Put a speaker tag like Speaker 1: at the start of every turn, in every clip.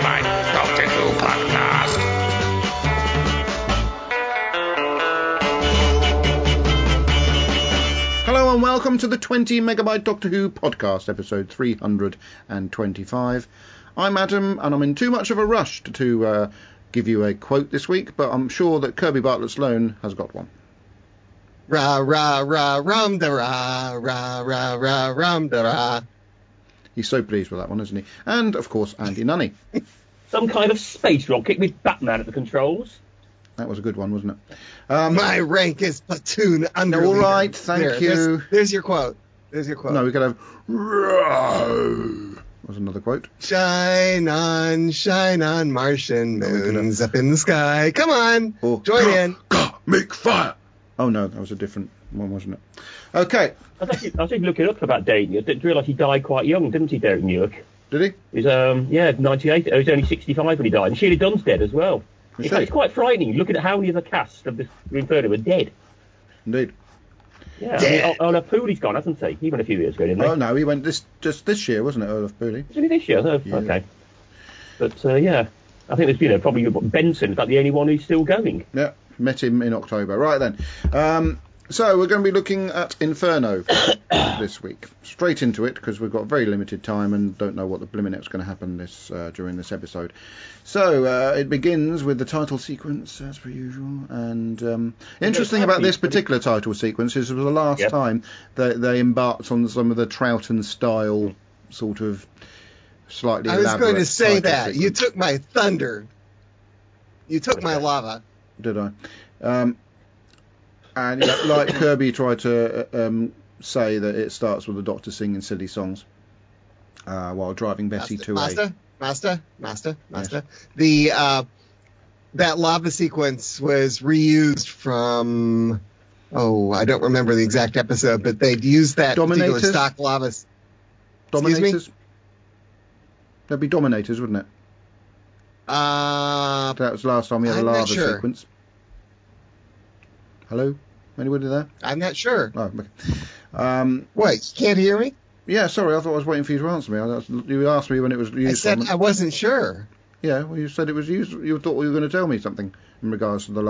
Speaker 1: Megabyte Doctor Who podcast. Hello and welcome to the 20 Megabyte Doctor Who podcast, episode 325. I'm Adam, and I'm in too much of a rush to give you a quote this week, but I'm sure that Kirby Bartlett Sloane has got one.
Speaker 2: Ra ra ra rum da ra ra ra ra rum da ra.
Speaker 1: He's so pleased with that one, isn't he? And of course, Andy Nunny.
Speaker 3: Some kind of space rocket with Batman at the controls.
Speaker 1: That was a good one, wasn't it?
Speaker 2: My rank is platoon under.
Speaker 1: All right, thank you.
Speaker 2: There's your quote.
Speaker 1: No, we could have. Was another quote.
Speaker 2: Shine on, Martian moons up in the sky. Come on, join in.
Speaker 1: Make fire. Oh no, that was a different one, wasn't it? Okay.
Speaker 3: I was actually looking up about Dane. I didn't realise he died quite young, didn't he, Derek Newark?
Speaker 1: Did he?
Speaker 3: He was 98. He was only 65 when he died. And Sheila Dunn's dead as well. In fact, it's quite frightening looking at how many of the cast of this Inferno were dead.
Speaker 1: Indeed.
Speaker 3: Yeah, I mean, Olaf Pooley's gone, hasn't he? Even a few years ago, didn't he?
Speaker 1: Oh no, he went just this year, wasn't it, Olaf Pooley?
Speaker 3: Was it this year? Oh, yeah. Okay. But yeah, I think there's probably Benson is that the only one who's still going.
Speaker 1: Yeah, met him in October. Right then. So we're going to be looking at Inferno this week. Straight into it, because we've got very limited time and don't know what the blimmin' is going to happen during this episode. So it begins with the title sequence, as per usual. And interesting about this particular title sequence is it was the last time that they embarked on some of the Troughton style sort of slightly elaborate.
Speaker 2: I was going to say that.
Speaker 1: Sequence.
Speaker 2: You took my thunder. You took my lava.
Speaker 1: Did I? And like Kirby tried to say that it starts with the Doctor singing silly songs while driving Bessie to
Speaker 2: Master.
Speaker 1: Yes.
Speaker 2: That lava sequence was reused from, I don't remember the exact episode, but they'd used that particular stock lava.
Speaker 1: Dominators? There'd be Dominators, wouldn't it?
Speaker 2: That
Speaker 1: was the last time we had a lava sequence. Hello? Anybody there?
Speaker 2: I'm not sure.
Speaker 1: Oh, okay.
Speaker 2: What, you can't hear me?
Speaker 1: Yeah, sorry, I thought I was waiting for you to answer me. You asked me when it was used.
Speaker 2: I said I wasn't sure.
Speaker 1: Yeah, well, you said it was used. You thought you were going to tell me something in regards to the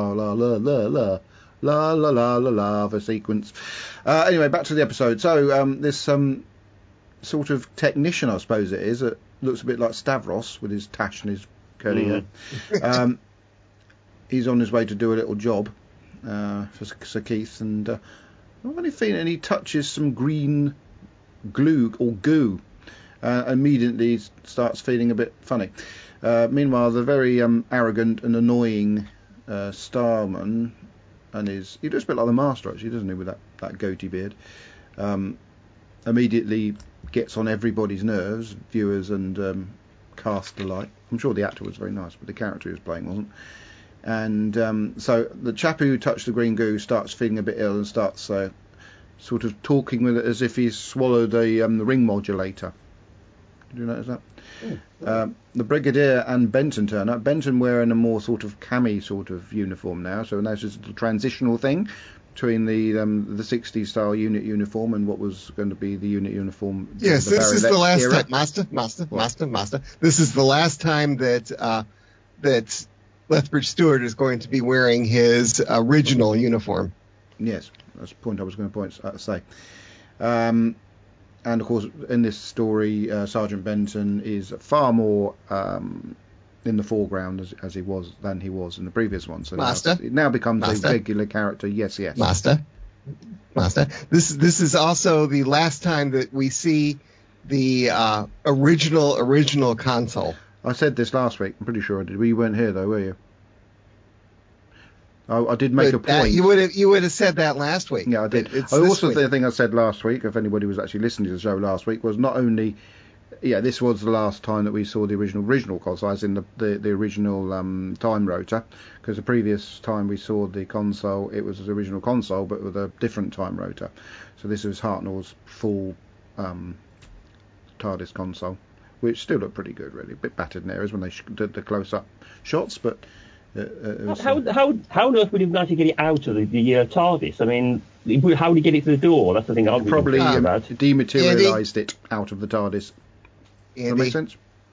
Speaker 1: lava sequence. Anyway, back to the episode. So, this sort of technician, I suppose it is, it looks a bit like Stavros with his tash and his curly hair. He's on his way to do a little job for Sir Keith, and I'm only feeling he touches some green glue or goo. Immediately starts feeling a bit funny. Meanwhile, the very arrogant and annoying Starman, and he looks a bit like the Master, actually, doesn't he, with that goatee beard, immediately gets on everybody's nerves, viewers and cast alike. I'm sure the actor was very nice, but the character he was playing wasn't. And so the chap who touched the green goo starts feeling a bit ill and starts sort of talking with it as if he's swallowed the ring modulator. Did you notice that? The Brigadier and Benton turn up. Benton wearing a more sort of cami sort of uniform now, so that's just a transitional thing between the 60s style unit uniform and what was going to be the unit uniform.
Speaker 2: Yes, this is the last
Speaker 1: era.
Speaker 2: time, Master. This is the last time that Lethbridge Stewart is going to be wearing his original uniform.
Speaker 1: Yes, that's the point I was going to say. And of course, in this story, Sergeant Benton is far more in the foreground as he was than he was in the previous one. So it now becomes a regular character. Yes.
Speaker 2: Master. This is also the last time that we see the original console.
Speaker 1: I said this last week. I'm pretty sure I did. You weren't here though, were you? I did make a point.
Speaker 2: You would have said that last week.
Speaker 1: Yeah, I did. The thing I said last week, if anybody was actually listening to the show last week, was not only, this was the last time that we saw the original console, as in the original time rotor, because the previous time we saw the console, it was the original console, but with a different time rotor. So this was Hartnell's full TARDIS console, which still looked pretty good, really. A bit battered in areas when they did the close-up shots, but...
Speaker 3: How on earth would he actually get it out of the TARDIS? I mean, how would he get it to the door? That's the thing I'm
Speaker 1: probably
Speaker 3: about.
Speaker 1: Dematerialised it out of the TARDIS.
Speaker 2: Andy,
Speaker 1: Does that make sense?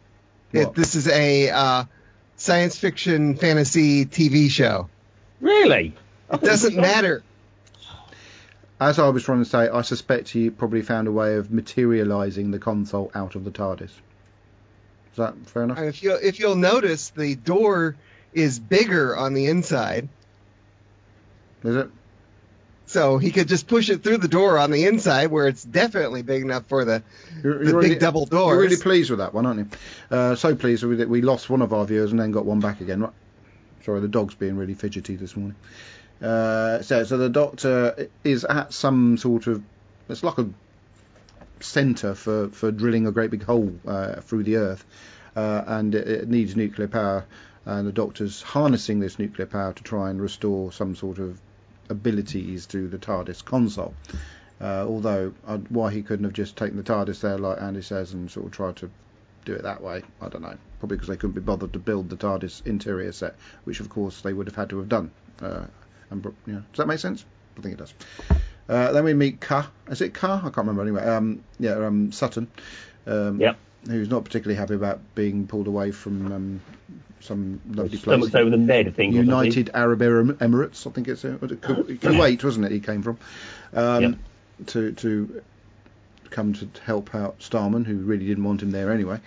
Speaker 2: This is a science fiction fantasy TV show.
Speaker 3: Really?
Speaker 2: It doesn't matter.
Speaker 1: As I was trying to say, I suspect he probably found a way of materialising the console out of the TARDIS. Is that fair enough?
Speaker 2: If you'll notice, the door is bigger on the inside.
Speaker 1: Is it?
Speaker 2: So he could just push it through the door on the inside, where it's definitely big enough for the big double doors.
Speaker 1: You're really pleased with that one, aren't you? So pleased with it. We lost one of our viewers and then got one back again. Right? Sorry, the dog's being really fidgety this morning. So the Doctor is at some sort of... It's like a centre for drilling a great big hole through the Earth. And it needs nuclear power. And the Doctor's harnessing this nuclear power to try and restore some sort of abilities to the TARDIS console. Although, why he couldn't have just taken the TARDIS there, like Andy says, and sort of tried to do it that way, I don't know. Probably because they couldn't be bothered to build the TARDIS interior set, which of course they would have had to have done. Does that make sense? I think it does. Then we meet Ka. Is it Ka? I can't remember anyway. Sutton. Who's not particularly happy about being pulled away from some lovely place.
Speaker 3: Over the Med, I think.
Speaker 1: United Arab Emirates, I think it's Kuwait, wasn't it? He came from to come to help out Starman, who really didn't want him there anyway.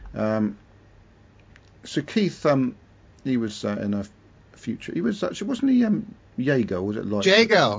Speaker 1: So Keith, he was in a future. He was actually, wasn't he? Jago, was it like
Speaker 2: Jago?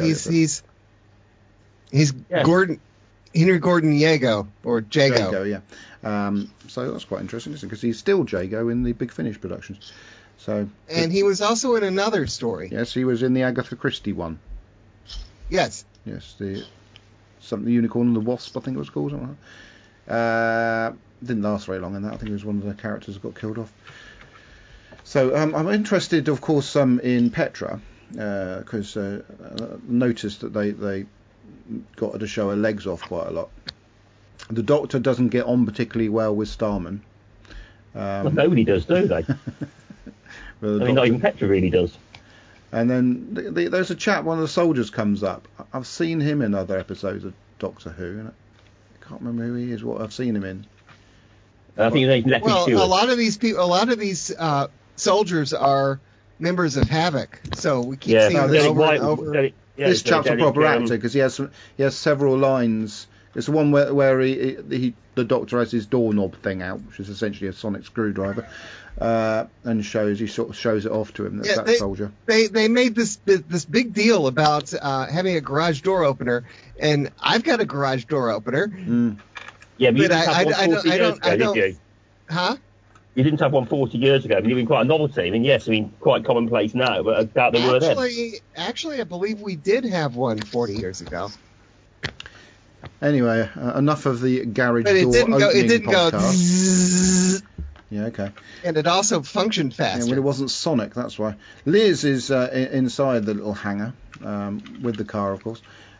Speaker 2: He's Gordon. Henry Gordon Jago, or Jago.
Speaker 1: Yeah. So that's quite interesting, isn't it? Because he's still Jago in the Big Finish productions. And
Speaker 2: he was also in another story.
Speaker 1: Yes, he was in the Agatha Christie one.
Speaker 2: Yes.
Speaker 1: Yes, the Unicorn and the Wasp, I think it was called. Something like that. Didn't last very long in that. I think it was one of the characters that got killed off. So I'm interested, of course, in Petra, because noticed that they got her to show her legs off quite a lot. The Doctor doesn't get on particularly well with Starman.
Speaker 3: Well, nobody does, do they? Not even Petra really does.
Speaker 1: And then there's a chap, one of the soldiers comes up. I've seen him in other episodes of Doctor Who, and I can't remember who he is, what I've seen him in.
Speaker 3: I think he's Leppy Stewart.
Speaker 2: A lot of these soldiers are members of Havoc, so we keep seeing them over and over.
Speaker 1: This chap's a proper actor because he has several lines. It's the one where the Doctor has his doorknob thing out, which is essentially a sonic screwdriver, and he sort of shows it off to him. That soldier.
Speaker 2: They made this big deal about having a garage door opener, and I've got a garage door opener.
Speaker 1: Mm.
Speaker 3: Yeah, but I don't.
Speaker 2: Huh?
Speaker 3: You didn't have one 40 years ago. You've been quite a novelty. Quite commonplace now, but I doubt they were then.
Speaker 2: Actually, I believe we did have one 40 years ago.
Speaker 1: Anyway, enough of the garage door opening podcast. It didn't go zzz. Yeah, okay.
Speaker 2: And it also functioned faster.
Speaker 1: Yeah, well, it wasn't sonic, that's why. Liz is inside the little hangar with the car, of course.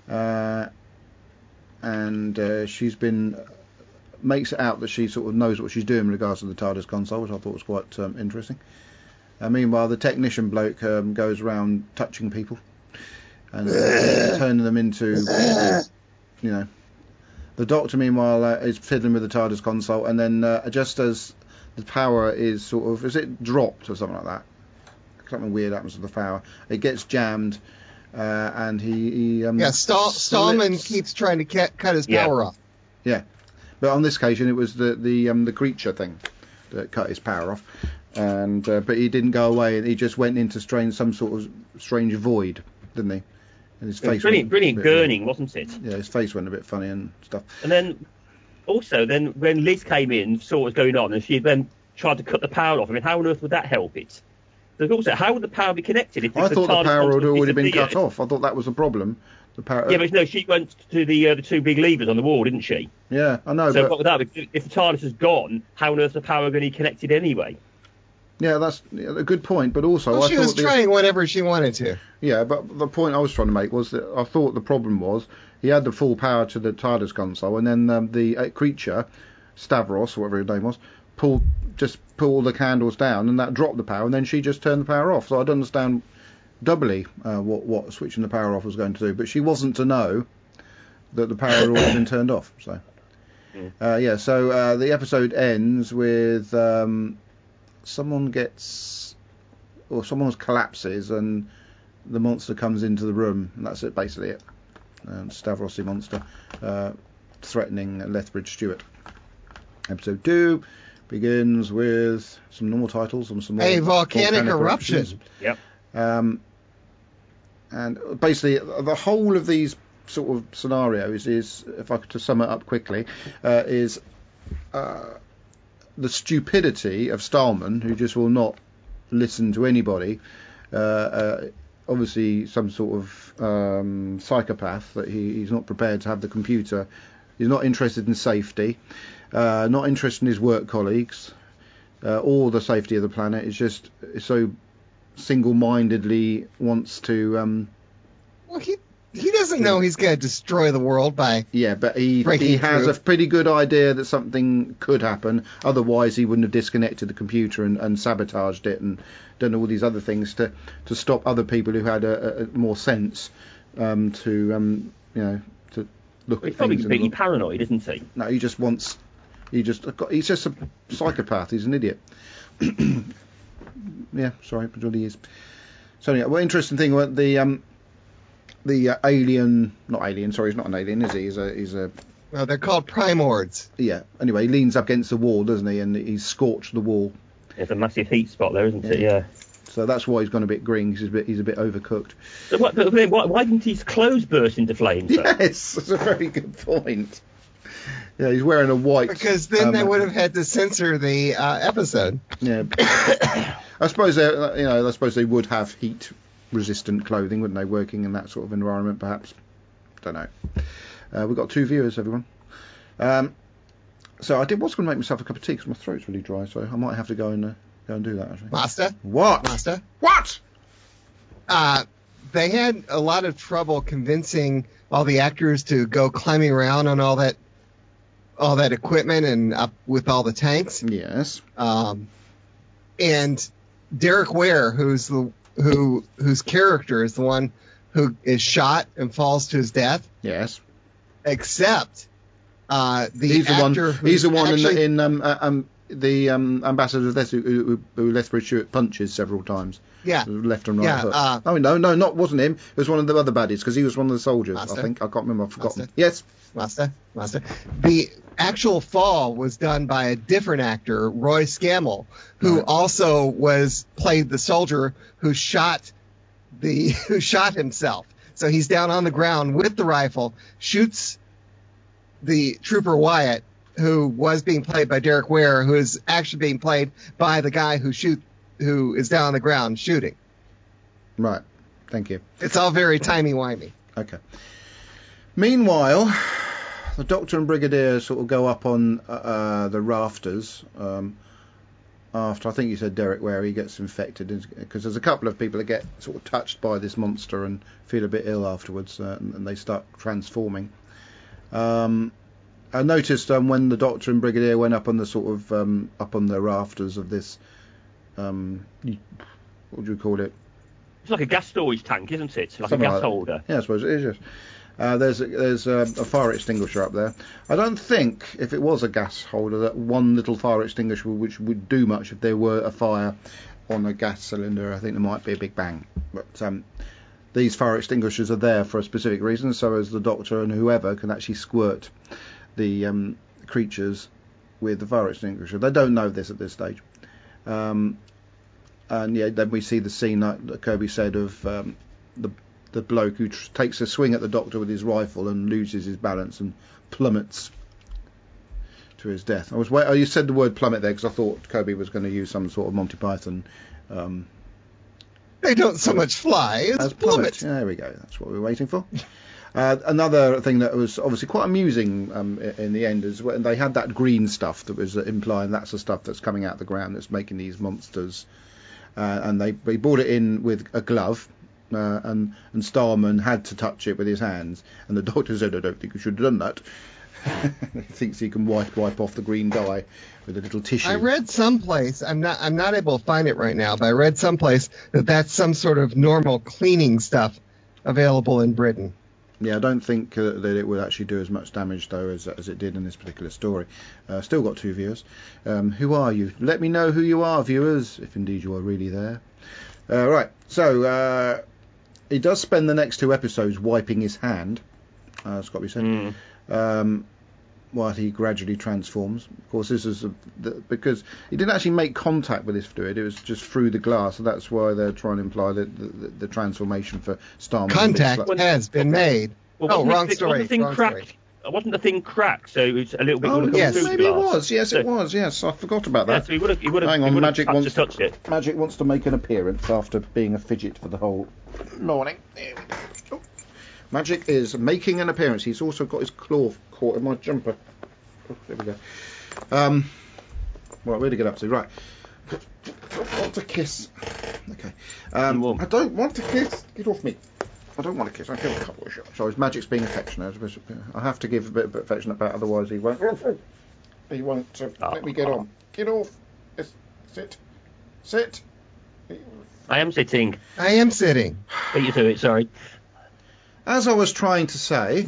Speaker 1: And she's been... makes it out that she sort of knows what she's doing in regards to the TARDIS console, which I thought was quite interesting. Meanwhile, the technician bloke goes around touching people and turning them into, The Doctor, meanwhile, is fiddling with the TARDIS console, and then just as the power is sort of, is it dropped or something like that? Something weird happens to the power. It gets jammed, and he
Speaker 2: Stallman keeps trying to cut his power off.
Speaker 1: Yeah. But on this occasion, it was the creature thing that cut his power off, and but he didn't go away, and he just went into some sort of strange void, didn't he? And his face
Speaker 3: brilliant gurning, wasn't it?
Speaker 1: Yeah, his face went a bit funny and stuff.
Speaker 3: And then when Liz came in, saw what was going on, and she then tried to cut the power off. How on earth would that help it? But also, how would the power be connected?
Speaker 1: I thought the power had already been cut off. I thought that was the problem. The power.
Speaker 3: Yeah, but no, she went to the two big levers on the wall, didn't she?
Speaker 1: Yeah, I know.
Speaker 3: So if the TARDIS is gone, how on earth is the power going to be connected anyway?
Speaker 1: Yeah, that's a good point. But also,
Speaker 2: she was trying whatever she wanted to.
Speaker 1: Yeah, but the point I was trying to make was that I thought the problem was he had the full power to the TARDIS console, and then the creature, Stavros, or whatever his name was, pulled the candles down, and that dropped the power, and then she just turned the power off. So I don't understand doubly what switching the power off was going to do, but she wasn't to know that the power had already been turned off. So So the episode ends with someone collapses and the monster comes into the room, and that's it, basically it. Stavros monster threatening Lethbridge Stewart. Episode 2 begins with some normal titles and some more
Speaker 2: a volcanic eruption.
Speaker 3: Yep.
Speaker 1: And basically, the whole of these sort of scenarios is, if I could to sum it up quickly, is the stupidity of Starman, who just will not listen to anybody. Obviously, some sort of psychopath that he's not prepared to have the computer. He's not interested in safety, not interested in his work colleagues, or the safety of the planet. It's just so single-mindedly wants to.
Speaker 2: Well, he doesn't know he's going to destroy the world by.
Speaker 1: Yeah, but he has a pretty good idea that something could happen. Otherwise, he wouldn't have disconnected the computer and sabotaged it and done all these other things to stop other people who had a more sense to look at
Speaker 3: He's probably
Speaker 1: things.
Speaker 3: completely paranoid, isn't he?
Speaker 1: No, he's just a psychopath. He's an idiot. Yeah, sorry, but what he is. So yeah, well, interesting thing about the alien, not alien, sorry, he's not an alien, is he? He's a
Speaker 2: Well, they're called primords.
Speaker 1: Yeah. Anyway, he leans up against the wall, doesn't he? And he's scorched the wall.
Speaker 3: There's a massive heat spot there, isn't it? Yeah.
Speaker 1: So that's why he's gone a bit green. He's a bit overcooked.
Speaker 3: So why didn't his clothes burst into flames?
Speaker 1: Yes, that's a very good point. Yeah, he's wearing a white.
Speaker 2: Because then they would have had to censor the episode.
Speaker 1: Yeah. I suppose they would have heat-resistant clothing, wouldn't they? Working in that sort of environment, perhaps. Don't know. We've got 2 viewers, everyone. So I was going to make myself a cup of tea because my throat's really dry, so I might have to go and do that. Actually.
Speaker 2: Master.
Speaker 1: What?
Speaker 2: Master.
Speaker 1: What?
Speaker 2: They had a lot of trouble convincing all the actors to go climbing around on all that equipment and up with all the tanks.
Speaker 1: Yes.
Speaker 2: And Derek Ware, whose character is the one who is shot and falls to his death.
Speaker 1: Yes.
Speaker 2: Except
Speaker 1: he's the one in the ambassador of Death who Lethbridge Stewart punches several times.
Speaker 2: Yeah.
Speaker 1: Left and right.
Speaker 2: Yeah.
Speaker 1: No, wasn't him. It was one of the other baddies because he was one of the soldiers.
Speaker 2: Master?
Speaker 1: I think I can't remember. I've forgotten.
Speaker 2: Master?
Speaker 1: Yes.
Speaker 2: Master. The actual fall was done by a different actor, Roy Scammell, who also played the soldier who shot himself. So he's down on the ground with the rifle, shoots the trooper Wyatt, who was being played by Derek Ware, who is actually being played by the guy who is down on the ground shooting.
Speaker 1: Right. Thank you.
Speaker 2: It's all very timey-wimey.
Speaker 1: Okay. Meanwhile, the Doctor and Brigadier sort of go up on the rafters after, I think you said Derek Ware, he gets infected, because there's a couple of people that get sort of touched by this monster and feel a bit ill afterwards, and they start transforming. I noticed when the Doctor and Brigadier went up on the sort of up on the rafters of this, what do you call it?
Speaker 3: It's like a gas storage tank, isn't it? Like
Speaker 1: Something
Speaker 3: a gas holder.
Speaker 1: Yeah, I suppose it is. Yes. There's a fire extinguisher up there. I don't think, if it was a gas holder, that one little fire extinguisher which would do much if there were a fire on a gas cylinder. I think there might be a big bang. But these fire extinguishers are there for a specific reason, so as the Doctor and whoever can actually squirt the creatures with the fire extinguisher. They don't know this at this stage. And yeah, then we see the scene like Kirby said of the bloke who takes a swing at the Doctor with his rifle and loses his balance and plummets to his death. You said the word plummet there because I thought Kirby was going to use some sort of Monty Python.
Speaker 2: They don't so much fly as plummet.
Speaker 1: Yeah, there we go. That's what we were waiting for. Another thing that was obviously quite amusing in the end is when they had that green stuff that was implying that's the stuff that's coming out of the ground that's making these monsters. And they brought it in with a glove. And Starman had to touch it with his hands, and the Doctor said, "I don't think you should have done that." He thinks he can wipe off the green dye with a little tissue.
Speaker 2: I read someplace, I'm not able to find it right now, but I read someplace that that's some sort of normal cleaning stuff available in Britain.
Speaker 1: Yeah, I don't think that it will actually do as much damage, though, as it did in this particular story. Still got 2 viewers. Who are you? Let me know who you are, viewers, if indeed you are really there. Right, so he does spend the next 2 episodes wiping his hand. It's got to be said. While he gradually transforms. Of course, this is because he didn't actually make contact with this fluid. It was just through the glass, so that's why they're trying to imply that the transformation for Starman.
Speaker 2: Contact has been made.
Speaker 3: Well,
Speaker 2: wrong story.
Speaker 3: Wasn't the thing
Speaker 2: wrong
Speaker 3: cracked?
Speaker 2: story.
Speaker 3: Wasn't the thing cracked? So it's a little bit.
Speaker 1: Oh,
Speaker 2: yes,
Speaker 1: maybe it was. Yes, it was. Yes, I forgot about that.
Speaker 3: Yeah, so he would have.
Speaker 1: Hang on, Magic wants
Speaker 3: to touch it.
Speaker 1: Magic wants to make an appearance after being a fidget for the whole morning. There we go. Oh. Magic is making an appearance. He's also got his claw caught in my jumper. Oh, there we go. Right, where to get up to? Right. I don't want to kiss. Okay. I don't want to kiss. Get off me. I don't want to kiss. I give a couple of shots. So his Magic's being affectionate. I have to give a bit of affection back, otherwise he won't. He won't let me get on. Get off. Yes. Sit. Sit.
Speaker 3: I am sitting.
Speaker 2: I am sitting.
Speaker 3: Beat you to it. Sorry.
Speaker 1: As I was trying to say,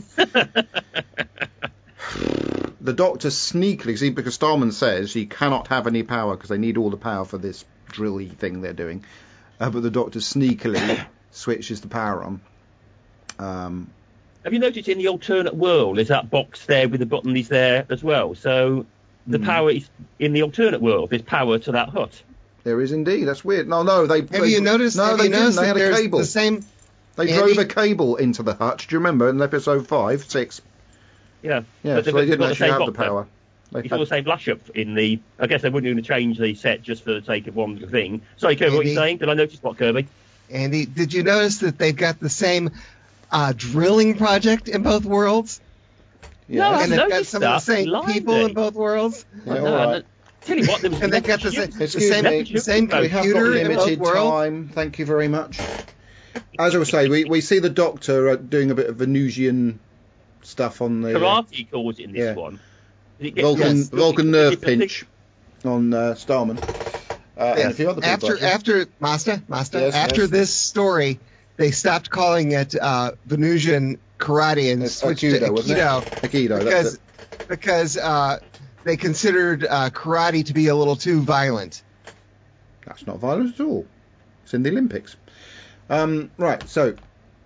Speaker 1: the Doctor sneakily, see, because Starman says he cannot have any power because they need all the power for this drilly thing they're doing, but the Doctor sneakily switches the power on.
Speaker 3: Have you noticed in the alternate world, there's that box there with the button is there as well? So the power is in the alternate world. There's power to that hut.
Speaker 1: There is indeed. That's weird. No, they.
Speaker 2: Have you noticed?
Speaker 1: No, they didn't. They had a cable.
Speaker 2: The same.
Speaker 1: They drove a cable into the hut. Do you remember in episode 5, 6?
Speaker 3: Yeah.
Speaker 1: Yeah. So they didn't actually have the power.
Speaker 3: It's all the same lash-up in the... I guess they wouldn't even change the set just for the sake of one thing. Sorry, Kirby, what are you saying? Did I notice what, Kirby?
Speaker 2: Andy, did you notice that they've got the same drilling project in both worlds?
Speaker 3: Yeah. No,
Speaker 2: and they've got some of the same people in both worlds?
Speaker 1: Yeah, all right.
Speaker 3: Tell you what, there was
Speaker 2: and they've got the same computer
Speaker 1: we have got
Speaker 2: in both
Speaker 1: limited
Speaker 2: worlds.
Speaker 1: time. Thank you very much. As I was saying, we see the Doctor doing a bit of Venusian stuff on the...
Speaker 3: Karate calls it in this one.
Speaker 1: Vulcan nerve pinch on Starman. And a few other people.
Speaker 2: After this story, they stopped calling it Venusian karate and switched to Aikido. Because they considered karate to be a little too violent.
Speaker 1: That's not violent at all. It's in the Olympics. Right, so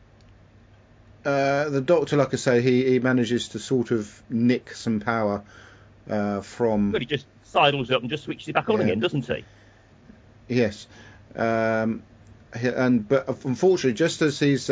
Speaker 1: the Doctor, like I say, he manages to sort of nick some power from...
Speaker 3: But he just sidles up and just switches it back on again, doesn't he?
Speaker 1: Yes. But unfortunately, just as he's...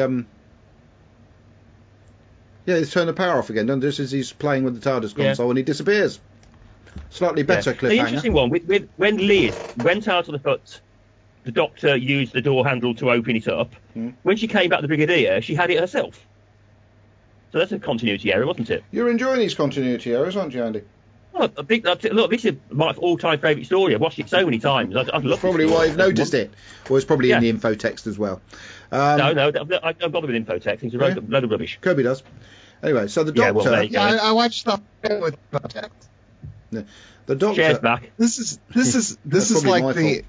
Speaker 1: he's turned the power off again, and just as he's playing with the TARDIS console, and he disappears. Slightly better cliffhanger.
Speaker 3: The interesting one, when Liz went out of the hut, the Doctor used the door handle to open it up. When she came back to the Brigadier, she had it herself. So that's a continuity error, wasn't it?
Speaker 1: You're enjoying these continuity errors, aren't you, Andy?
Speaker 3: Well, look, this is my all-time favourite story. I've watched it so many times. I've
Speaker 1: That's probably why you've noticed it. Or it's probably in the info text as well.
Speaker 3: No, I don't bother with info text. It's a load of rubbish.
Speaker 1: Kirby does. Anyway, so the Doctor...
Speaker 2: I watched stuff with info text.
Speaker 1: Yeah. The Doctor...
Speaker 3: Shares back.
Speaker 2: This is like the...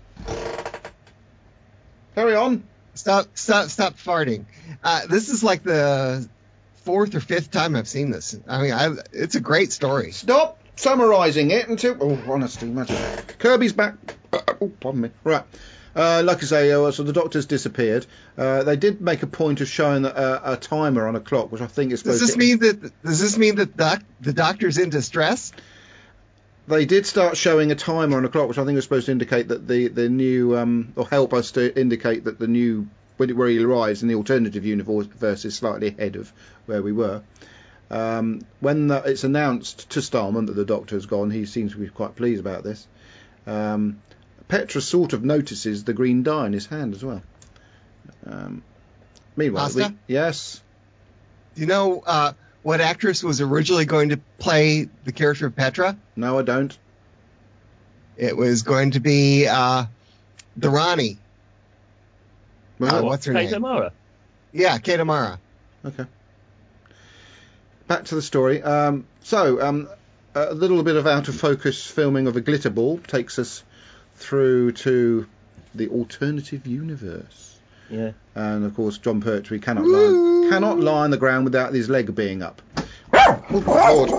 Speaker 1: Carry on.
Speaker 2: Stop farting. This is like the 4th or 5th time I've seen this. I mean, it's a great story.
Speaker 1: Stop summarising it until... Oh, honestly, imagine. Kirby's back. Oh, pardon me. Right. Like I say, so the Doctor's disappeared. They did make a point of showing a timer on a clock, which I think is supposed
Speaker 2: Does this mean that the Doctor's in distress?
Speaker 1: They did start showing a timer on a clock, which I think was supposed to indicate that the new, or help us to indicate that the new, where he arrives in the alternative universe is slightly ahead of where we were. When it's announced to Starman that the Doctor's gone, he seems to be quite pleased about this. Petra sort of notices the green dye in his hand as well. Meanwhile, yes.
Speaker 2: Do you know what actress was originally going to play the character of Petra?
Speaker 1: No, I don't.
Speaker 2: It was going to be the Ronnie. What's her name?
Speaker 3: Kate O'Mara.
Speaker 2: Yeah, Kate O'Mara.
Speaker 1: Okay. Back to the story. A little bit of out of focus filming of a glitter ball takes us through to the alternative universe.
Speaker 3: Yeah.
Speaker 1: And of course, John Pertwee cannot lie on the ground without his leg being up. Oh, God.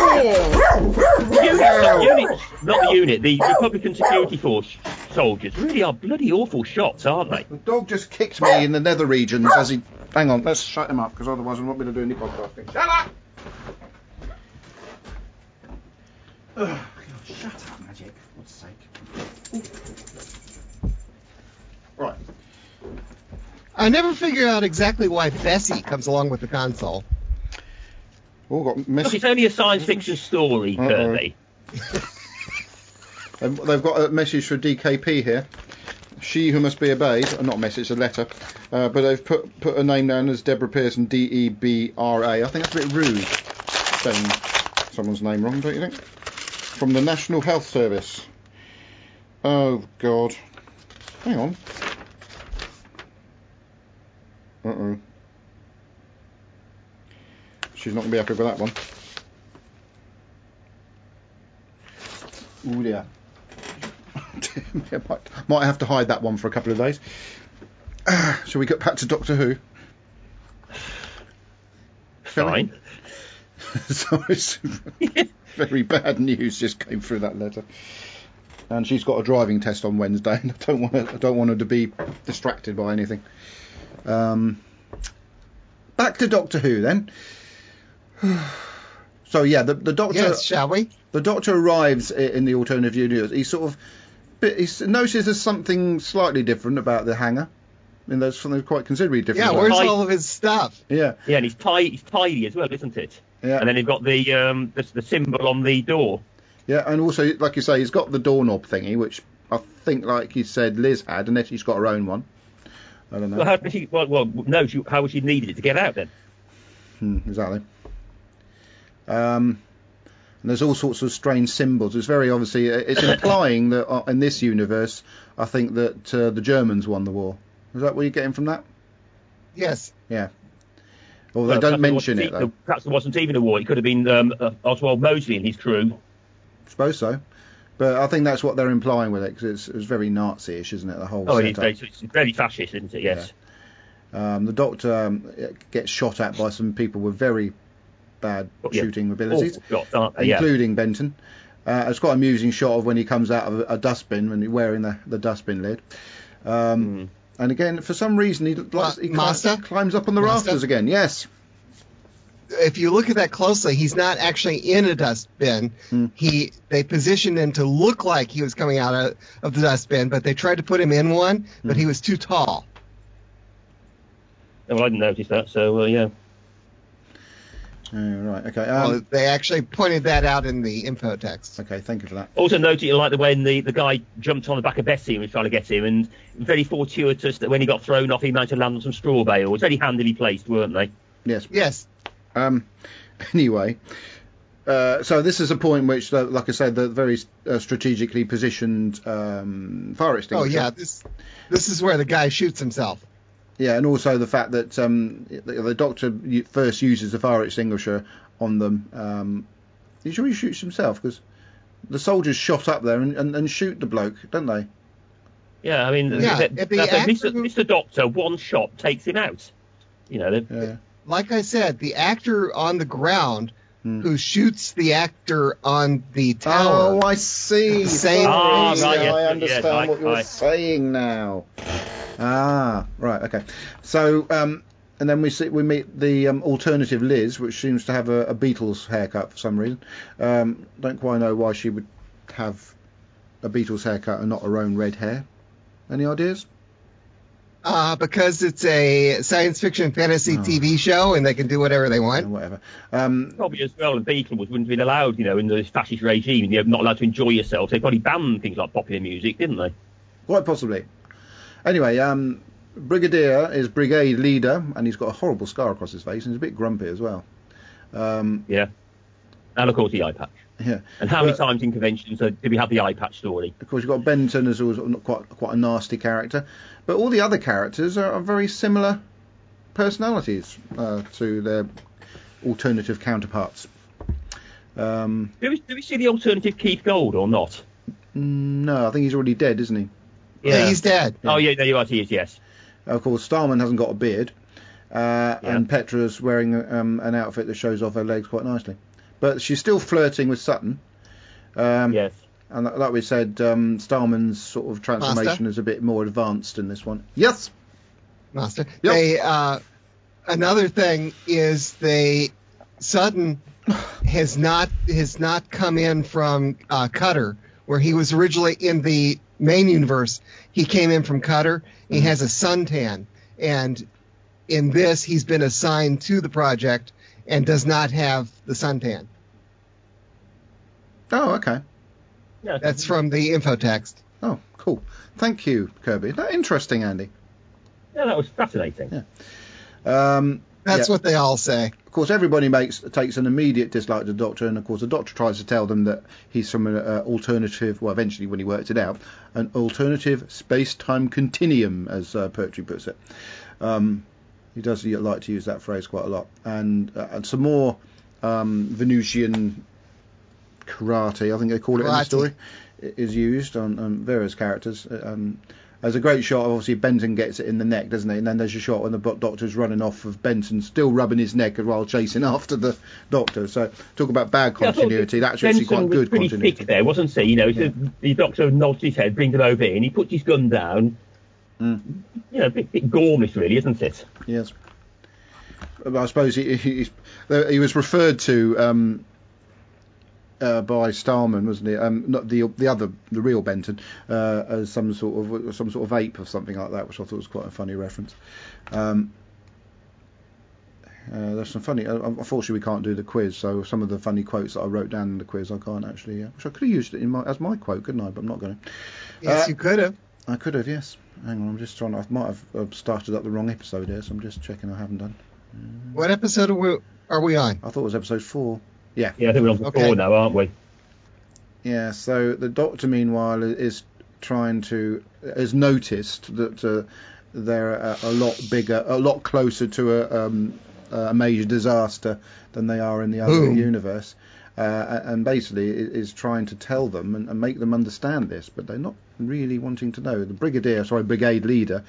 Speaker 3: Not the unit, the Republican security force soldiers really are bloody awful shots, aren't they?
Speaker 1: The dog just kicked me in the nether regions as he... Hang on, let's shut him up, because otherwise I'm not going to do any podcasting. Shut up! Oh, God, shut up, Magic. For God's sake. Right.
Speaker 2: I never figured out exactly why Bessie comes along with the console.
Speaker 1: Oh, got
Speaker 3: Look, it's only a science fiction story, Kirby.
Speaker 1: They've got a message for DKP here. She who must be obeyed. Not a message, a letter. But they've put a name down as Deborah Pearson, Debra. I think that's a bit rude, saying someone's name wrong, don't you think? From the National Health Service. Oh, God. Hang on. Uh-oh. She's not going to be happy with that one. Ooh, yeah. might have to hide that one for a couple of days. Shall we get back to Doctor Who?
Speaker 3: Fine.
Speaker 1: Sorry, very bad news just came through that letter. And she's got a driving test on Wednesday, and I don't want her to be distracted by anything. Back to Doctor Who then. So yeah, the Doctor.
Speaker 2: Yes, shall we?
Speaker 1: The Doctor arrives in the alternative universe. He notices there's something slightly different about the hangar. I mean, there's something quite considerably different.
Speaker 2: Yeah, where's all of his stuff?
Speaker 1: Yeah.
Speaker 3: Yeah, and he's tidy as well, isn't it?
Speaker 1: Yeah.
Speaker 3: And then he's got the symbol on the door.
Speaker 1: Yeah, and also, like you say, he's got the doorknob thingy, which I think, like you said, Liz had, and then she's got her own one. I don't know.
Speaker 3: Well, how does she? How would she need it to get out then?
Speaker 1: Exactly. And there's all sorts of strange symbols. It's very obviously, it's implying that in this universe, I think that the Germans won the war. Is that what you're getting from that?
Speaker 2: Yes.
Speaker 1: Yeah. Although they don't mention it, though.
Speaker 3: Perhaps it wasn't even a war. It could have been Oswald Mosley and his crew.
Speaker 1: I suppose so. But I think that's what they're implying with it, because it's very Nazi-ish, isn't it, the whole setup?
Speaker 3: It's very fascist, isn't it? Yes.
Speaker 1: Yeah. The Doctor gets shot at by some people with very bad shooting abilities, including Benton. It's quite an amusing shot of when he comes out of a dustbin, when he's wearing the dustbin lid. And again, for some reason, he climbs up on the rafters again. Yes.
Speaker 2: If you look at that closely, he's not actually in a dustbin. They positioned him to look like he was coming out of the dustbin, but they tried to put him in one, but he was too tall.
Speaker 3: Well, I didn't notice that, so yeah.
Speaker 1: Right, okay.
Speaker 2: Well, they actually pointed that out in the info text.
Speaker 1: Okay, thank you for that.
Speaker 3: Also noted, like the when the guy jumped on the back of Bessie and was trying to get him, and very fortuitous that when he got thrown off, he managed to land on some straw bales. Very handily placed, weren't they?
Speaker 1: Yes.
Speaker 2: Yes.
Speaker 1: Anyway, so this is a point which, like I said, the very strategically positioned fire extinguisher.
Speaker 2: Oh yeah, this is where the guy shoots himself.
Speaker 1: Yeah, and also the fact that the Doctor first uses the fire extinguisher on them. He's sure he shoots himself, because the soldiers shot up there and shoot the bloke, don't they?
Speaker 3: Yeah, I mean, Mr. Doctor, one shot takes him out. You know.
Speaker 2: Like I said, the actor on the ground who shoots the actor on the tower.
Speaker 1: Oh, I see.
Speaker 2: Same.
Speaker 1: Right, I understand what you're saying now. Right, okay. So, and then we meet the alternative Liz, which seems to have a Beatles haircut for some reason. Don't quite know why she would have a Beatles haircut and not her own red hair. Any ideas?
Speaker 2: Because it's a science fiction fantasy TV show, and they can do whatever they want.
Speaker 1: Whatever.
Speaker 3: Probably as well, the Beatles wouldn't have been allowed, in the fascist regime. You're not allowed to enjoy yourself. They probably banned things like popular music, didn't they?
Speaker 1: Quite possibly. Anyway, Brigadier is brigade leader, and he's got a horrible scar across his face, and he's a bit grumpy as well.
Speaker 3: Yeah. And of course the eye patch.
Speaker 1: Yeah.
Speaker 3: And how many times in conventions did we have the eye patch story?
Speaker 1: Of course, you've got Benton as always quite a nasty character, but all the other characters are very similar personalities to their alternative counterparts.
Speaker 3: Do we see the alternative Keith Gold or not?
Speaker 1: No, I think he's already dead, isn't he?
Speaker 2: Yeah, he's dead.
Speaker 3: Oh, yeah, there you are. He is, yes.
Speaker 1: Of course, Starman hasn't got a beard. and Petra's wearing an outfit that shows off her legs quite nicely. But she's still flirting with Sutton.
Speaker 3: Yes.
Speaker 1: And like we said, Starman's sort of transformation is a bit more advanced in this one. Yes,
Speaker 2: Master.
Speaker 1: Yep.
Speaker 2: They, another thing is Sutton has not come in from Cutter, where he was originally in the main universe. He came in from Cutter. He has a suntan, and in this, he's been assigned to the project and does not have the suntan.
Speaker 1: Oh, okay.
Speaker 3: Yeah,
Speaker 2: That's from the info text.
Speaker 1: Oh, cool. Thank you, Kirby. That interesting, Andy.
Speaker 3: Yeah, that was fascinating.
Speaker 1: Yeah.
Speaker 2: That's what they all say.
Speaker 1: Of course, everybody takes an immediate dislike to the Doctor, and of course, the Doctor tries to tell them that he's from an alternative. Well, eventually, when he works it out, an alternative space-time continuum, as Pertwee puts it. He does like to use that phrase quite a lot, and some more Venusian karate, I think they call it in the story, is used on various characters. There's a great shot, obviously Benton gets it in the neck, doesn't he? And then there's a shot when the Doctor's running off of Benton, still rubbing his neck while chasing after the Doctor. So talk about bad continuity, that's actually quite good
Speaker 3: pretty
Speaker 1: continuity.
Speaker 3: Thick there, wasn't he? You know, the Doctor nods his head, brings him over in, he puts his gun down. You know, a bit gormish, really, isn't it?
Speaker 1: Yes. But I suppose he was referred to by Starman, wasn't he? Not the real Benton, as some sort of ape or something like that, which I thought was quite a funny reference. There's some funny. Unfortunately, we can't do the quiz, so some of the funny quotes that I wrote down in the quiz I can't actually. Which I could have used it as my quote, couldn't I? But I'm not going to.
Speaker 2: Yes, you could have.
Speaker 1: I could have, yes. Hang on, I'm just trying. I might have started up the wrong episode here, so I'm just checking I haven't done.
Speaker 2: What episode are we on?
Speaker 1: I thought it was episode 4. Yeah.
Speaker 3: Yeah, I think we're on 4 now, aren't we?
Speaker 1: Yeah. So the Doctor, meanwhile, has noticed that they're a lot bigger, a lot closer to a major disaster than they are in the other universe. And basically is trying to tell them and make them understand this, but they're not really wanting to know. The brigade leader,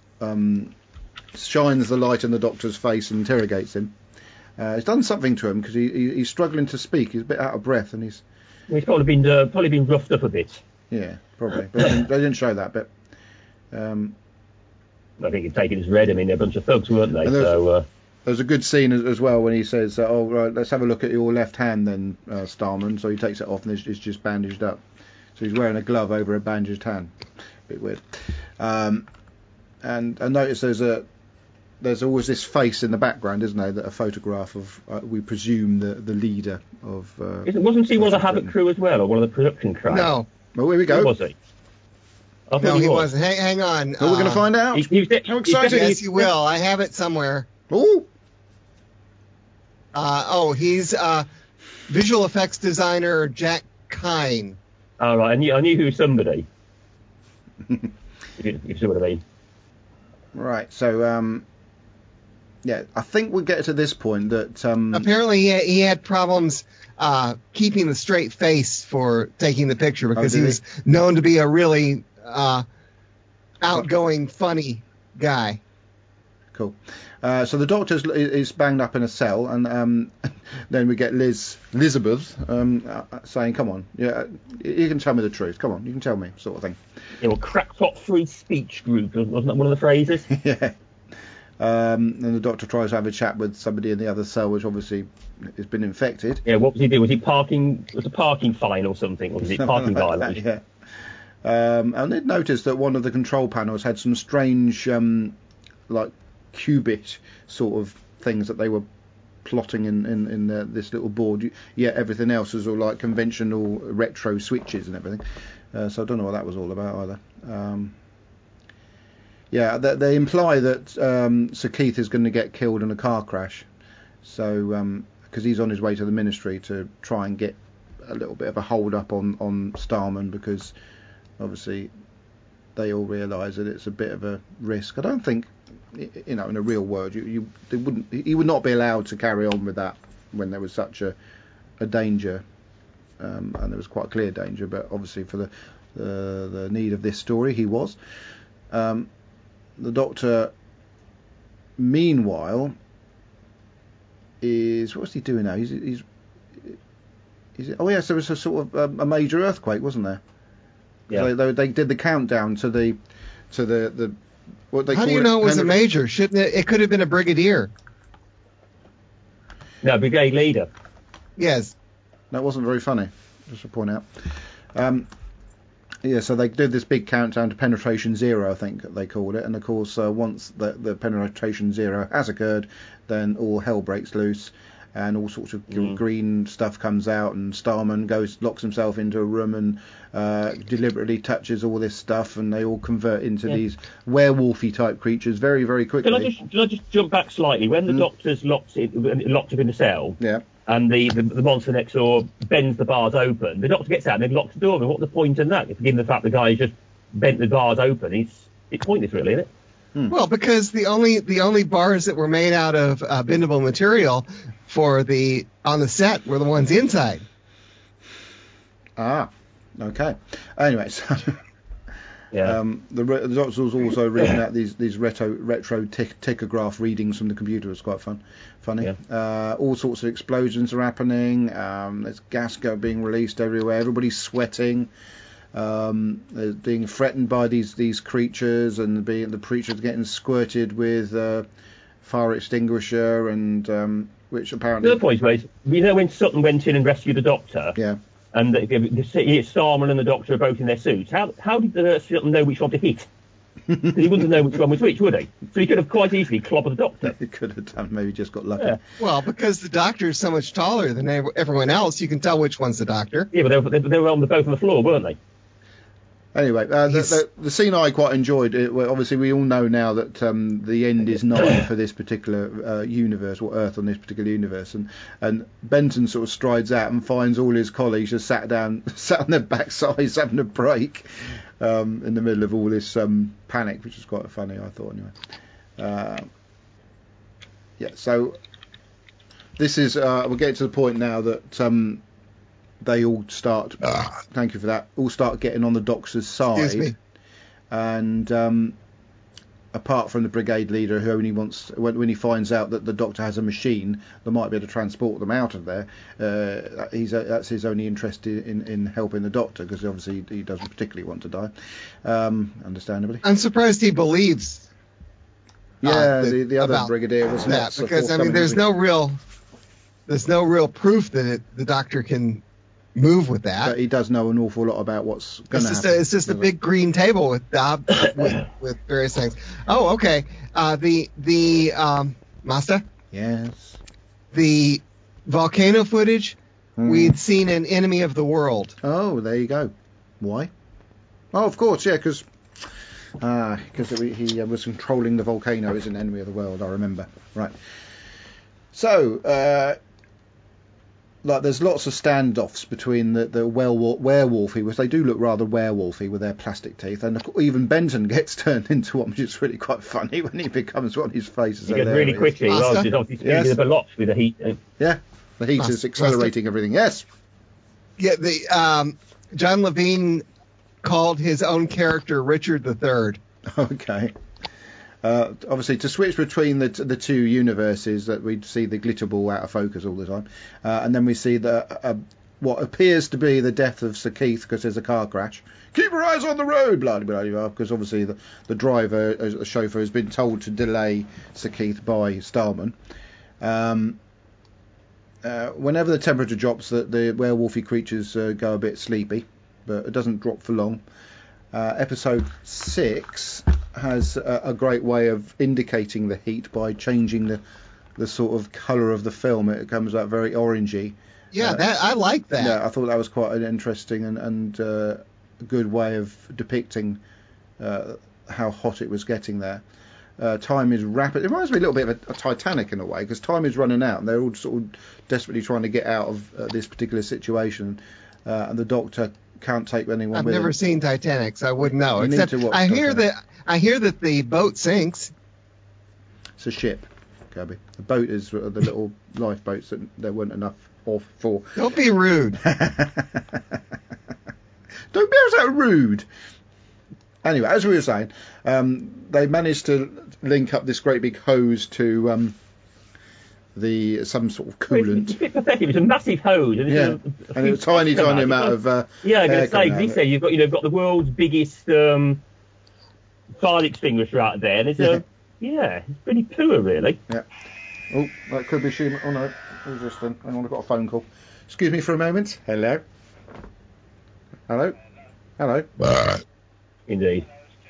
Speaker 1: shines the light in the Doctor's face and interrogates him. He's done something to him because he's struggling to speak. He's a bit out of breath, and he's
Speaker 3: probably been roughed up a bit.
Speaker 1: Yeah, probably. But they didn't show that bit.
Speaker 3: I think it's taken as read. I mean, they're a bunch of thugs, weren't they?
Speaker 1: There's a good scene as well when he says, "Oh, right, let's have a look at your left hand then, Starman." So he takes it off and it's just bandaged up. So he's wearing a glove over a bandaged hand. A bit weird. And I notice there's always this face in the background, isn't there? That a photograph of, we presume, the leader of.
Speaker 3: Wasn't he one of the Havoc crew as well, or one of the production crew?
Speaker 2: No.
Speaker 1: Well, here we go.
Speaker 3: Who was he?
Speaker 2: No, he wasn't. Hang on.
Speaker 1: Well, we're going to find out. How exciting!
Speaker 2: Yes, you will. I have it somewhere.
Speaker 1: Ooh.
Speaker 2: He's visual effects designer Jack Kine.
Speaker 3: Oh, right. I knew he was somebody. if you see what I mean.
Speaker 1: Right. So, yeah, I think we'll get to this point that
Speaker 2: apparently he had problems keeping the straight face for taking the picture because he was known to be a really outgoing, funny guy.
Speaker 1: Cool. So the Doctor is banged up in a cell, and then we get Elizabeth saying, "Come on, yeah, you can tell me the truth. Come on, you can tell me," sort of thing.
Speaker 3: Yeah, well, crackpot free speech group, wasn't that one of the phrases?
Speaker 1: Yeah. And the Doctor tries to have a chat with somebody in the other cell, which obviously has been infected.
Speaker 3: Yeah, what was he doing? Was he parking? Was a parking fine or something? Or was it parking violation?
Speaker 1: Yeah. And they'd noticed that one of the control panels had some strange, like qubit sort of things that they were plotting in this little board. Yet everything else was all like conventional retro switches and everything. So I don't know what that was all about either. Yeah, they imply that Sir Keith is going to get killed in a car crash. So because he's on his way to the Ministry to try and get a little bit of a hold up on Starman, because obviously they all realise that it's a bit of a risk. I don't think, in a real world, he would not be allowed to carry on with that when there was such a danger, and there was quite a clear danger. But obviously for the need of this story, he was. The Doctor meanwhile, what's he doing now? Oh yes, there was a sort of a major earthquake, wasn't there?
Speaker 3: Yeah.
Speaker 1: They did the countdown to the what they
Speaker 2: How
Speaker 1: call
Speaker 2: do you
Speaker 1: it,
Speaker 2: know it was a major? Shouldn't it? It could have been a brigadier.
Speaker 3: No, brigade leader.
Speaker 2: Yes.
Speaker 1: That wasn't very funny, just to point out. So they did this big countdown to penetration zero, I think they called it, and of course once the penetration zero has occurred, then all hell breaks loose, and all sorts of green stuff comes out, and Starman locks himself into a room and deliberately touches all this stuff, and they all convert into these werewolfy type creatures very, very quickly.
Speaker 3: Can I just jump back slightly? When the doctor's locked up in the cell, and the monster next door bends the bars open, the doctor gets out and then locks the door. And what's the point in that? Given the fact the guy just bent the bars open, it's pointless, really, isn't it?
Speaker 2: Well, because the only bars that were made out of bendable material on the set were the ones inside.
Speaker 1: Okay. Anyway, so the doctor was also reading out these retro tachograph readings from the computer. It was quite funny. Yeah. All sorts of explosions are happening. There's gas being released everywhere. Everybody's sweating. They're being threatened by these creatures, and the creatures getting squirted with fire extinguisher, and which apparently.
Speaker 3: The other point was, when Sutton went in and rescued the doctor.
Speaker 1: Yeah.
Speaker 3: And Starman and the doctor are both in their suits. How did Sutton know which one to hit? Because he wouldn't know which one was which, would he? So he could have quite easily clobbered the doctor.
Speaker 1: He could have done. Maybe just got lucky.
Speaker 3: Yeah.
Speaker 2: Well, because the doctor is so much taller than everyone else, you can tell which one's the doctor.
Speaker 3: Yeah, but they were both on the floor, weren't they?
Speaker 1: Anyway, the scene I quite enjoyed. Obviously, we all know now that the end is nigh for this particular universe, or Earth on this particular universe, and Benton sort of strides out and finds all his colleagues just sat on their backsides having a break in the middle of all this panic, which is quite funny, I thought. Anyway, so this is we're getting to the point now that. They all start. Thank you for that. All start getting on the doctor's side.
Speaker 2: Excuse me.
Speaker 1: And apart from the brigade leader, who only wants when he finds out that the doctor has a machine that might be able to transport them out of there, that's his only interest in helping the doctor, because obviously he doesn't particularly want to die, understandably.
Speaker 2: I'm surprised he believes.
Speaker 1: The other brigadier was
Speaker 2: that, because there's no real proof that the doctor can move with that.
Speaker 1: But he does know an awful lot about what's going to happen.
Speaker 2: It's just a big green table with with various things. Oh, okay. The Master?
Speaker 1: Yes.
Speaker 2: The volcano footage, we'd seen in Enemy of the World.
Speaker 1: Oh, there you go. Why? Oh, of course, yeah, because he was controlling the volcano as an Enemy of the World, I remember. Right. So, there's lots of standoffs between the werewolfy, which they do look rather werewolfy with their plastic teeth, and even Benton gets turned into one, which is really quite funny when he becomes one. His face is
Speaker 3: he gets really quickly. Well, he's obviously speeding up a lot with the heat.
Speaker 1: Yeah, the heat is accelerating everything. Yes.
Speaker 2: Yeah, John Levine called his own character Richard III.
Speaker 1: Okay. Obviously, to switch between the two universes, that we see the glitter ball out of focus all the time, and then we see what appears to be the death of Sir Keith because there's a car crash. Keep your eyes on the road, blah blah blah, because obviously the driver, the chauffeur, has been told to delay Sir Keith by Starman. Whenever the temperature drops, the werewolfy creatures go a bit sleepy, but it doesn't drop for long. Episode 6 has a great way of indicating the heat by changing the sort of colour of the film. It comes out very orangey.
Speaker 2: Yeah, I like that.
Speaker 1: Yeah, I thought that was quite an interesting and good way of depicting how hot it was getting there. Time is rapid. It reminds me a little bit of a Titanic in a way, because time is running out and they're all sort of desperately trying to get out of this particular situation, and the Doctor can't take anyone
Speaker 2: I've
Speaker 1: with him.
Speaker 2: never seen Titanic, so I wouldn't know.
Speaker 1: You
Speaker 2: Except
Speaker 1: need to watch
Speaker 2: I hear
Speaker 1: Titanic.
Speaker 2: that the boat sinks.
Speaker 1: It's a ship, Kirby. The boat is the little lifeboats that there weren't enough of for.
Speaker 2: Don't be rude.
Speaker 1: Don't be so rude. Anyway, as we were saying, they managed to link up this great big hose to some sort of coolant.
Speaker 3: It's a bit pathetic. It's a massive hose. And
Speaker 1: and a tiny amount of.
Speaker 3: I'm going to say, this year you've got the world's biggest fire extinguisher out there. And it's pretty poor, really.
Speaker 1: Yeah. Oh, that could be Shima. Oh no, who's this then? Hang on, I've got a phone call. Excuse me for a moment. Hello. Hello. Hello.
Speaker 3: Indeed.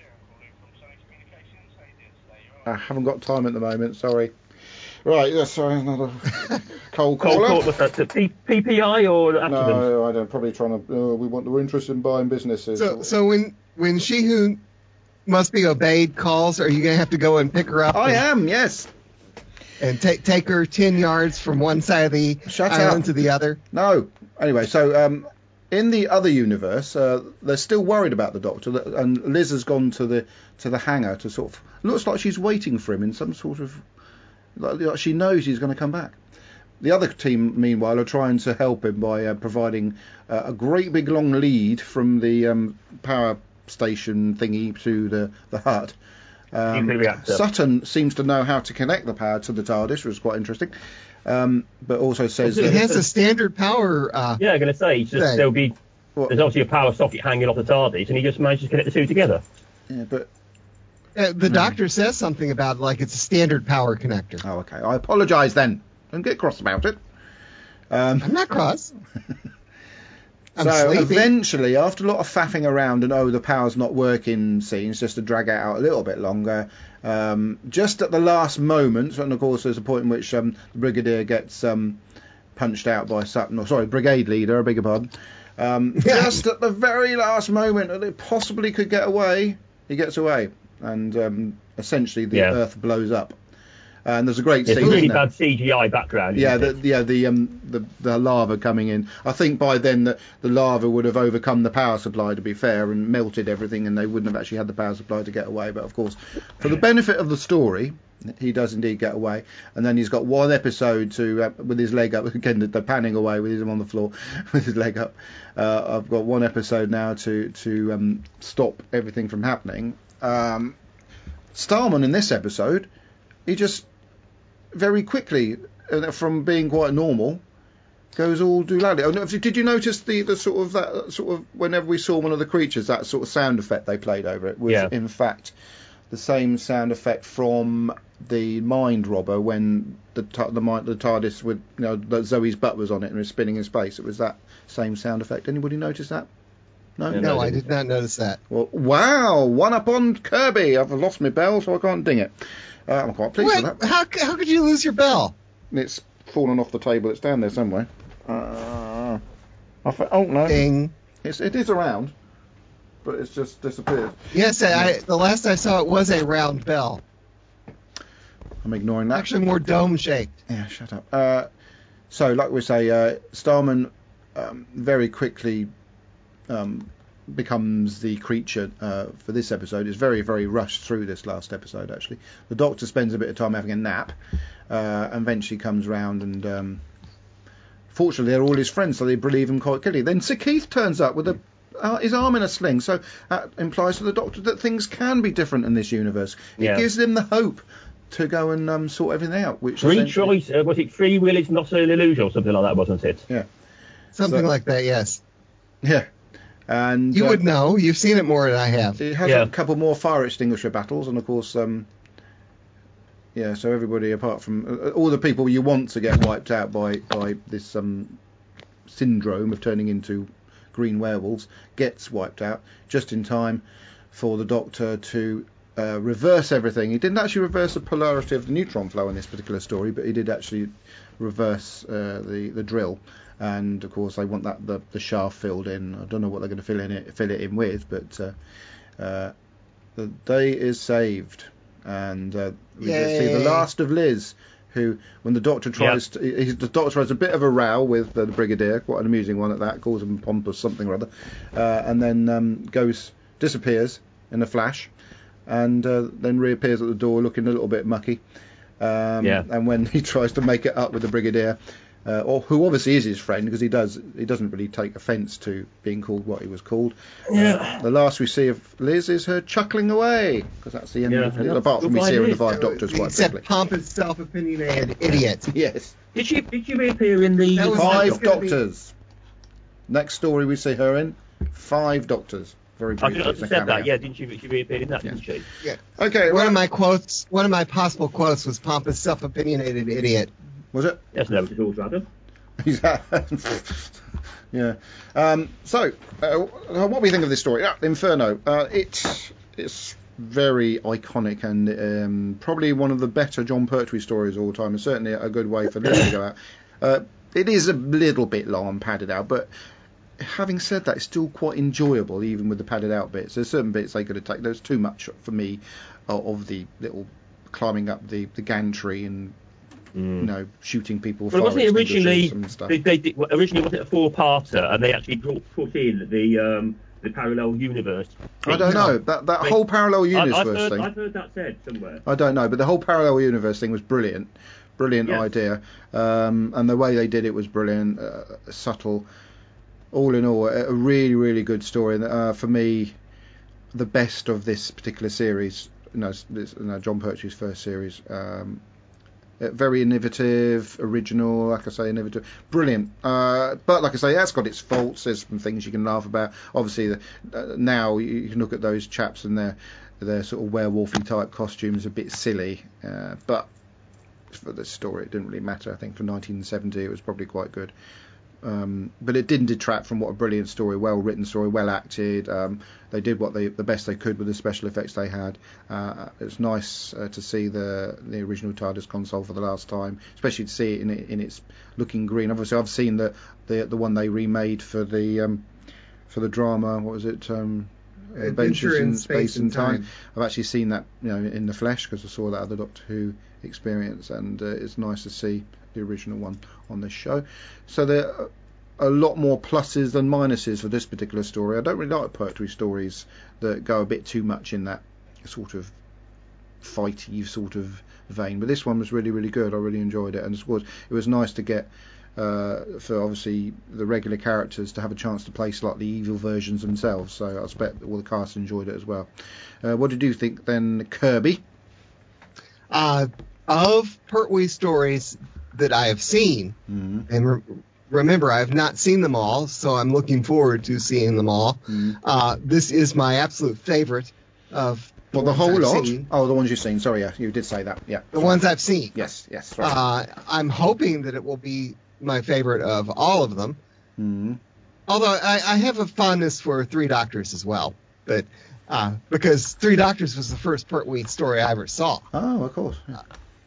Speaker 1: I haven't got time at the moment. Sorry. Right. Yeah. Sorry. Another cold
Speaker 3: Cold
Speaker 1: caller.
Speaker 3: call, what's that? PPI or accident?
Speaker 1: No, I don't. Probably trying to. We're interested in buying businesses.
Speaker 2: So when she who must be obeyed calls, are you going to have to go and pick her up?
Speaker 1: I am. Yes.
Speaker 2: And take her 10 yards from one side of the island to the other?
Speaker 1: No. Anyway, so in the other universe, they're still worried about the Doctor, and Liz has gone to the hangar to sort of... Looks like she's waiting for him in some sort of... Like she knows he's going to come back. The other team, meanwhile, are trying to help him by providing a great big long lead from the power station thingy to the hut. Sutton seems to know how to connect the power to the TARDIS, which is quite interesting. But also says
Speaker 2: it has a standard power.
Speaker 3: I'm going to say there's obviously a power socket hanging off the TARDIS, and he just managed to connect the two together.
Speaker 1: Yeah, but
Speaker 2: the Doctor says something about it, like it's a standard power connector.
Speaker 1: Oh, okay. I apologise then. Don't get cross about it.
Speaker 2: I'm not cross.
Speaker 1: So eventually, after a lot of faffing around and the power's not working scenes, just to drag it out a little bit longer, just at the last moment, and of course there's a point in which the Brigadier gets punched out by Sutton, Brigade Leader, I beg your pardon. Just at the very last moment that it possibly could get away, he gets away, and essentially the Earth blows up. And there's a great scene.
Speaker 3: It's a really bad CGI background.
Speaker 1: The lava coming in. I think by then the lava would have overcome the power supply, to be fair, and melted everything, and they wouldn't have actually had the power supply to get away. But of course, for the benefit of the story, he does indeed get away. And then he's got one episode to with his leg up. Again, they're panning away with him on the floor with his leg up. I've got one episode now to stop everything from happening. Starman in this episode, he just very quickly, from being quite normal, goes all doolally. Did you notice the sort of whenever we saw one of the creatures, that sort of sound effect they played over it was in fact the same sound effect from the Mind Robber when the TARDIS with that Zoe's butt was on it and was spinning in space. It was that same sound effect. Anybody notice that?
Speaker 2: No, I did not notice that.
Speaker 1: Well, wow, one up on Kirby. I've lost my bell, so I can't ding it. I'm quite pleased with that.
Speaker 2: How could you lose your bell?
Speaker 1: It's fallen off the table. It's down there somewhere. Oh no!
Speaker 2: Ding.
Speaker 1: It is around, but it's just disappeared.
Speaker 2: Yes, the last I saw it was a round bell.
Speaker 1: I'm ignoring that.
Speaker 2: Actually, more dome shaped.
Speaker 1: Yeah, shut up. So, like we say, Starman very quickly becomes the creature for this episode. It's very, very rushed through this last episode, actually. The Doctor spends a bit of time having a nap, and eventually comes round, and fortunately they're all his friends, so they believe him quite quickly. Then Sir Keith turns up with his arm in a sling, so that implies to the Doctor that things can be different in this universe. It gives them the hope to go and sort everything out. Which
Speaker 3: free choice, was it free will is not an illusion or something like that, wasn't it?
Speaker 1: Yeah.
Speaker 2: Something like that, yes.
Speaker 1: Yeah. And
Speaker 2: you would know. You've seen it more than I have.
Speaker 1: It has a couple more fire extinguisher battles, and of course, so everybody apart from all the people you want to get wiped out by this syndrome of turning into green werewolves gets wiped out just in time for the Doctor to reverse everything. He didn't actually reverse the polarity of the neutron flow in this particular story, but he did actually reverse the drill. And of course, they want the shaft filled in. I don't know what they're going to fill it in with, but the day is saved, and we see the last of Liz, who, when the Doctor tries, the Doctor has a bit of a row with the Brigadier, quite an amusing one at that, calls him pompous something or other, and then disappears in a flash, and then reappears at the door looking a little bit mucky. And when he tries to make it up with the Brigadier, or who obviously is his friend, because he doesn't really take offence to being called what he was called.
Speaker 3: Yeah.
Speaker 1: The last we see of Liz is her chuckling away, because that's the end of Liz, apart from we see her in the Five Doctors quite
Speaker 2: Except
Speaker 1: quickly.
Speaker 2: pompous, self-opinionated idiot.
Speaker 1: Yes.
Speaker 3: Did she reappear in the
Speaker 2: That was
Speaker 1: Five
Speaker 2: gonna be-
Speaker 1: Doctors. Next story we see her in, Five Doctors. Very
Speaker 3: I
Speaker 1: briefly.
Speaker 3: should
Speaker 1: it's a
Speaker 3: have said that.
Speaker 1: cameo.
Speaker 3: Yeah, didn't she reappeared in that?
Speaker 1: Yeah.
Speaker 3: Didn't she?
Speaker 2: Yeah.
Speaker 1: Okay.
Speaker 2: One of my possible quotes was pompous, self-opinionated idiot.
Speaker 1: Was it?
Speaker 3: Yes, no, it was rather.
Speaker 1: Yeah. So, what do we think of this story? Inferno. It's very iconic and probably one of the better John Pertwee stories of all time, and certainly a good way for this to go out. It is a little bit long and padded out, but having said that, it's still quite enjoyable, even with the padded out bits. There's certain bits they could have taken. There's too much for me of the little climbing up the gantry and shooting people.
Speaker 3: Well, wasn't it originally?
Speaker 1: And stuff.
Speaker 3: Originally, wasn't it a four-parter, and they actually put in the parallel universe?
Speaker 1: I don't know that whole parallel universe thing.
Speaker 3: I've heard that said somewhere.
Speaker 1: I don't know, but the whole parallel universe thing was brilliant
Speaker 3: Yeah.
Speaker 1: idea, and the way they did it was brilliant, subtle. All in all, a really, really good story. For me, the best of this particular series. John Pertwee's first series. Very innovative, original, like I say, innovative, brilliant. But like I say, that's got its faults. There's some things you can laugh about. Obviously, now you can look at those chaps and their sort of werewolfy type costumes, a bit silly. But for the story, it didn't really matter. I think for 1970, it was probably quite good. But it didn't detract from what a brilliant story, well written story, well acted. They did the best they could with the special effects they had. It's nice to see the original TARDIS console for the last time, especially to see it in its looking green. Obviously, I've seen the one they remade for the drama. What was it? Adventures in Space and Time. I've actually seen that in the flesh, because I saw that other Doctor Who experience, and it's nice to see the original one on this show. So there are a lot more pluses than minuses for this particular story. I don't really like Pertwee stories that go a bit too much in that sort of fighty sort of vein, but this one was really, really good. I really enjoyed it, and it was nice to get for obviously the regular characters to have a chance to play slightly evil versions themselves, so I expect all the cast enjoyed it as well. What did you think then, Kirby?
Speaker 2: Of Pertwee stories that I have seen, and remember, I have not seen them all, so I'm looking forward to seeing them all. This is my absolute favorite of
Speaker 1: the whole lot.
Speaker 2: Seen.
Speaker 1: Oh, the ones you've seen. Sorry, yeah, you did say that. Yeah,
Speaker 2: the ones I've seen.
Speaker 1: Yes. Right.
Speaker 2: I'm hoping that it will be my favorite of all of them. Although I have a fondness for Three Doctors as well, but because Three Doctors was the first Pertwee story I ever saw.
Speaker 1: Oh, of course. Yeah.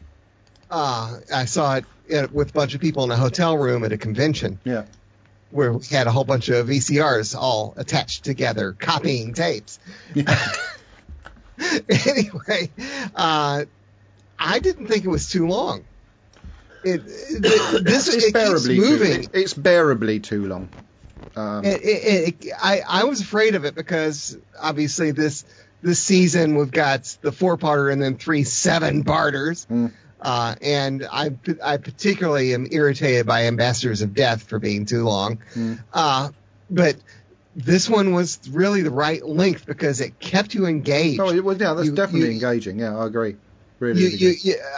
Speaker 2: I saw it with a bunch of people in a hotel room at a convention.
Speaker 1: Yeah.
Speaker 2: Where we had a whole bunch of VCRs all attached together, copying tapes.
Speaker 1: Yeah.
Speaker 2: Anyway, I didn't think it was too long. It
Speaker 1: bearably
Speaker 2: keeps moving.
Speaker 1: It's bearably too long.
Speaker 2: I was afraid of it because obviously this season we've got the 4-parter and then 3 7-parters. And I particularly am irritated by Ambassadors of Death for being too long. But this one was really the right length because it kept you engaged.
Speaker 1: Oh, well, yeah, that's definitely engaging. Yeah, I agree. Really.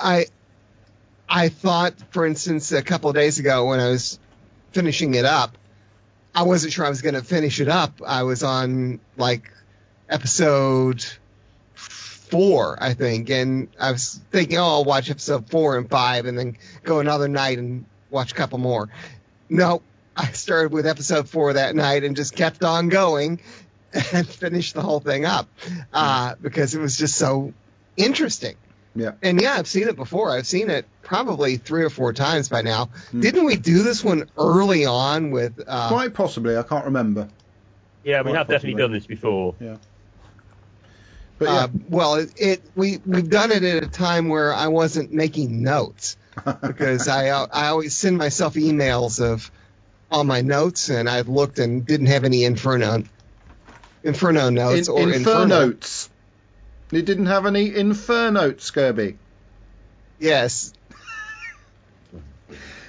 Speaker 2: I thought, for instance, a couple of days ago when I was finishing it up, I wasn't sure I was going to finish it up. I was on like episode 4, I think, and I was thinking, I'll watch episode 4 and 5 and then go another night and watch a couple more. No, I started with episode 4 that night and just kept on going and finished the whole thing up because it was just so interesting.
Speaker 1: Yeah.
Speaker 2: And yeah, I've seen it before. I've seen it probably 3 or 4 times by now. Didn't we do this one early on with...
Speaker 1: Quite possibly. I can't remember.
Speaker 3: Yeah, we have definitely done this before.
Speaker 1: Yeah. But yeah.
Speaker 2: Well, we've done it at a time where I wasn't making notes because I always send myself emails of all my notes, and I looked and didn't have any Inferno notes or
Speaker 1: Infernotes. You didn't have any Infernotes, Kirby.
Speaker 2: Yes.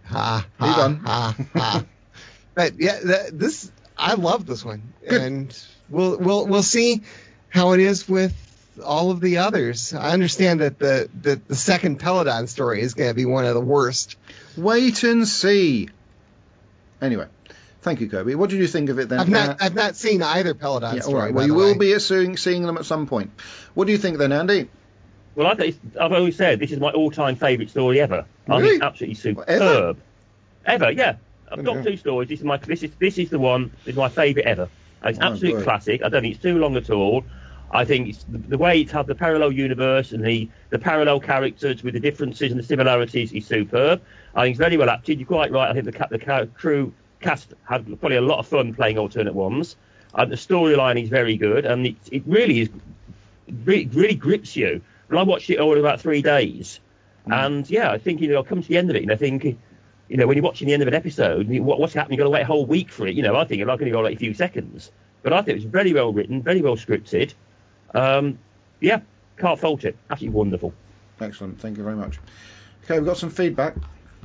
Speaker 2: Ha,
Speaker 1: Are you
Speaker 2: ha,
Speaker 1: done?
Speaker 2: ha, ha. But yeah, I love this one,
Speaker 1: Good.
Speaker 2: and we'll see how it is with all of the others. I understand that the second Peladon story is going to be one of the worst.
Speaker 1: Wait and see. Anyway, thank you, Kirby. What did you think of it then?
Speaker 2: I've not seen either Peladon
Speaker 1: Yeah, all
Speaker 2: story.
Speaker 1: right. Well,
Speaker 2: by
Speaker 1: you
Speaker 2: the
Speaker 1: will
Speaker 2: way.
Speaker 1: be seeing them at some point. What do you think then, Andy?
Speaker 3: Well, I've always said this is my all-time favourite story ever. I
Speaker 1: Really?
Speaker 3: think absolutely superb. Ever, yeah. I've got two stories. This is the one. It's my favourite ever. It's
Speaker 1: Oh,
Speaker 3: absolute
Speaker 1: good.
Speaker 3: classic. I don't think it's too long at all. I think it's the way it's had the parallel universe and the parallel characters with the differences and the similarities is superb. I think it's very well acted. You're quite right. I think the crew cast had probably a lot of fun playing alternate ones. The storyline is very good, and it really is really grips you. And I watched it all in about 3 days, and yeah, I think I'll come to the end of it, and I think when you're watching the end of an episode, what's happening? You've got to wait a whole week for it. I think you're not going to go like a few seconds, but I think it was very well written, very well scripted. Yeah, can't fault it. Absolutely wonderful.
Speaker 1: Excellent. Thank you very much. Okay, we've got some feedback.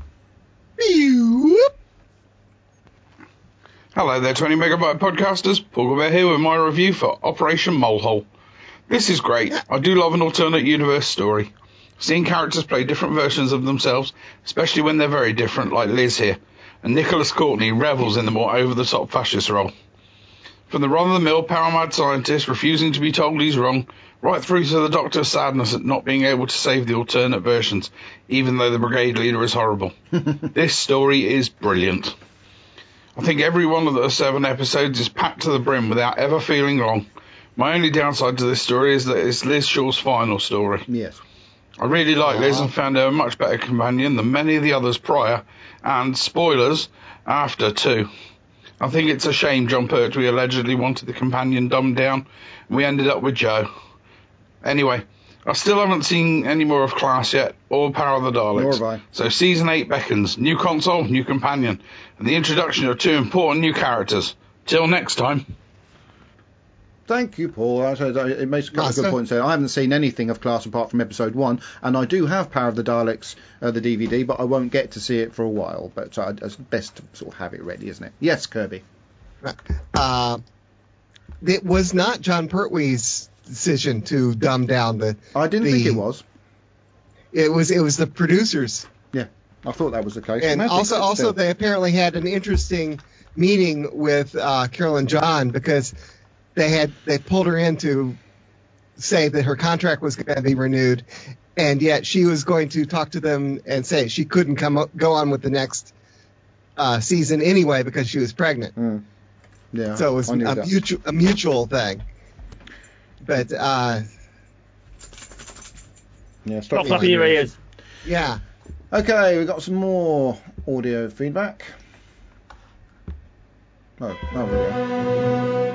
Speaker 4: Hello there, 20 Megabyte podcasters. Paul Gilbert here with my review for Operation Molehole. This is great. I do love an alternate universe story. Seeing characters play different versions of themselves, especially when they're very different, like Liz here, and Nicholas Courtney revels in the more over-the-top fascist role. From the run-of-the-mill power-mad scientist refusing to be told he's wrong, right through to the Doctor's sadness at not being able to save the alternate versions, even though the brigade leader is horrible. This story is brilliant. I think every one of the 7 episodes is packed to the brim without ever feeling long. My only downside to this story is that it's Liz Shaw's final story.
Speaker 1: Yes.
Speaker 4: I really like Liz and found her a much better companion than many of the others prior, and, spoilers, after too. I think it's a shame John Pertwee allegedly wanted the companion dumbed down, and we ended up with Jo. Anyway, I still haven't seen any more of Class yet, or Power of the Daleks.
Speaker 1: Nor have I.
Speaker 4: So Season 8 beckons, new console, new companion, and the introduction of 2 important new characters. Till next time.
Speaker 1: Thank you, Paul. It makes a couple of good
Speaker 2: Master.
Speaker 1: points there. I haven't seen anything of Class apart from episode 1, and I do have Power of the Daleks, the DVD, but I won't get to see it for a while. But it's best to sort of have it ready, isn't it? Yes, Kirby.
Speaker 2: It was not John Pertwee's decision to dumb down the.
Speaker 1: I didn't think it was.
Speaker 2: It was the producers,
Speaker 1: Yeah, I thought that was the case.
Speaker 2: and
Speaker 1: Magic, but
Speaker 2: also
Speaker 1: still.
Speaker 2: they apparently had an interesting meeting with Carolyn John, because they pulled her in to say that her contract was going to be renewed, and yet she was going to talk to them and say she couldn't go on with the next season anyway because she was pregnant.
Speaker 1: Yeah,
Speaker 2: So it was
Speaker 1: I knew
Speaker 2: a
Speaker 1: that.
Speaker 2: mutual thing. But
Speaker 1: Yeah,
Speaker 3: Stop flapping your ears.
Speaker 2: yeah,
Speaker 1: Okay, we've got some more audio feedback. Oh, there we go.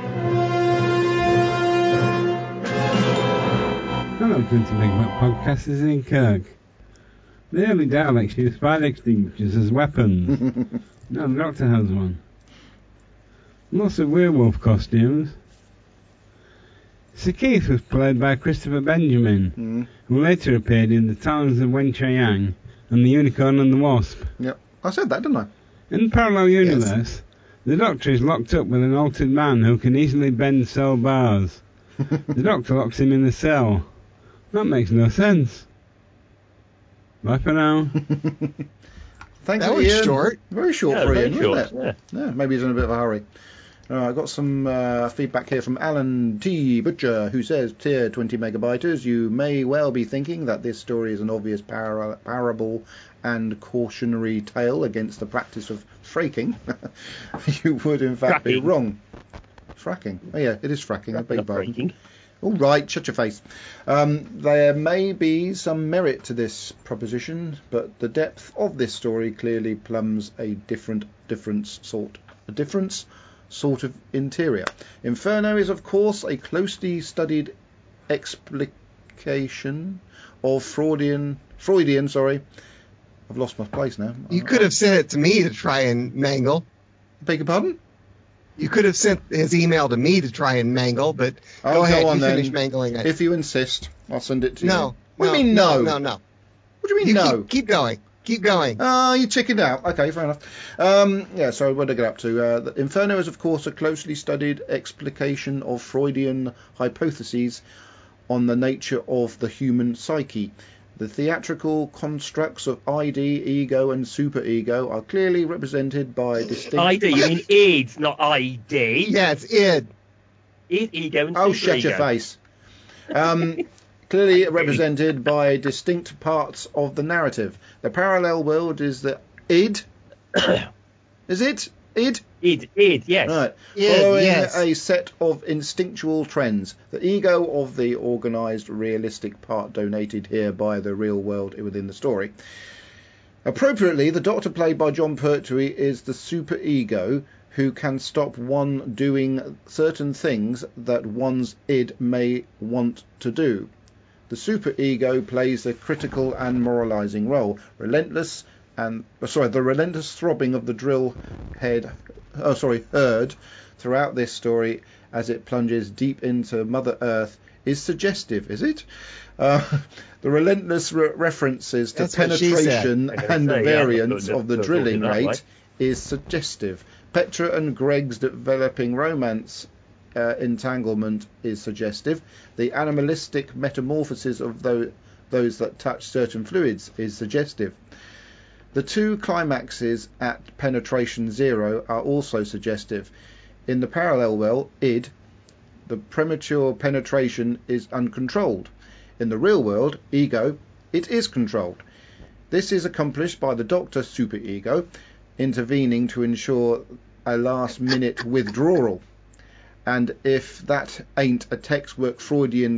Speaker 5: Hello, 20 Megabyte Podcast, is Ian Kirk. The early Daleks used fire extinguishers as weapons. Now the Doctor has one. Lots of werewolf costumes. Sir Keith was played by Christopher Benjamin, who later appeared in The Talons of Wen Chiang and The Unicorn and the Wasp.
Speaker 1: Yep, I said that, didn't I?
Speaker 5: In the parallel universe, the Doctor is locked up with an altered man who can easily bend cell bars. The Doctor locks him in the cell. That makes no sense. Bye for now.
Speaker 1: Thanks,
Speaker 2: that was
Speaker 1: Ian.
Speaker 2: short.
Speaker 1: Very short
Speaker 3: Yeah,
Speaker 1: for
Speaker 3: very
Speaker 1: Ian,
Speaker 3: short,
Speaker 1: wasn't it?
Speaker 3: yeah.
Speaker 1: Yeah, maybe he's in a bit of a hurry. I've got some feedback here from Alan T. Butcher, who says, Tier 20 Megabyters, you may well be thinking that this story is an obvious parable and cautionary tale against the practice of fracking. You would, in fact, be
Speaker 3: Fracking.
Speaker 1: wrong. Fracking. Oh, yeah, it is fracking. I beg your
Speaker 3: Not
Speaker 1: pardon.
Speaker 3: breaking.
Speaker 1: All right, shut your face. There may be some merit to this proposition, but the depth of this story clearly plumbs a different sort of interior. Inferno is, of course, a closely studied explication of Freudian. I've lost my place now.
Speaker 2: You could have sent it to me to try and mangle.
Speaker 1: Beg your pardon?
Speaker 2: You could have sent his email to me to try and mangle, but
Speaker 1: Oh,
Speaker 2: go ahead,
Speaker 1: go on
Speaker 2: you
Speaker 1: then.
Speaker 2: finish mangling it.
Speaker 1: If you insist, I'll send it to you.
Speaker 2: No.
Speaker 1: What do you mean
Speaker 2: no?
Speaker 1: no?
Speaker 2: No.
Speaker 1: What do you mean no?
Speaker 2: Keep going. Keep going.
Speaker 1: You chickened out. Okay, fair enough. So what did I get up to? The Inferno is, of course, a closely studied explication of Freudian hypotheses on the nature of the human psyche. The theatrical constructs of ID, ego, and superego are clearly represented by distinct...
Speaker 3: ID, you mean id, not ID.
Speaker 2: Yeah, it's id.
Speaker 3: Id, ego, and
Speaker 1: Oh,
Speaker 3: superego.
Speaker 1: shut your face. Clearly represented by distinct parts of the narrative. The parallel world is the id. Is it? Id?
Speaker 3: Id, yes.
Speaker 1: Right.
Speaker 2: Id,
Speaker 1: Following
Speaker 2: yes.
Speaker 1: a set of instinctual trends. The ego of the organised, realistic part donated here by the real world within the story. Appropriately, the Doctor played by John Pertwee is the superego who can stop one doing certain things that one's id may want to do. The superego plays a critical and moralising role. The relentless throbbing of the drill herd throughout this story as it plunges deep into Mother Earth is suggestive, is it? The relentless references to
Speaker 2: That's what she said.
Speaker 1: penetration and
Speaker 3: say,
Speaker 1: variance
Speaker 3: yeah,
Speaker 1: of the
Speaker 3: not
Speaker 1: drilling
Speaker 3: talking that way.
Speaker 1: rate is suggestive. Petra and Greg's developing romance entanglement is suggestive. The animalistic metamorphosis of those that touch certain fluids is suggestive. The two climaxes at penetration zero are also suggestive. In the parallel world, id, the premature penetration is uncontrolled. In the real world, ego, it is controlled. This is accomplished by the Doctor superego intervening to ensure a last-minute withdrawal. And if that ain't a textbook Freudian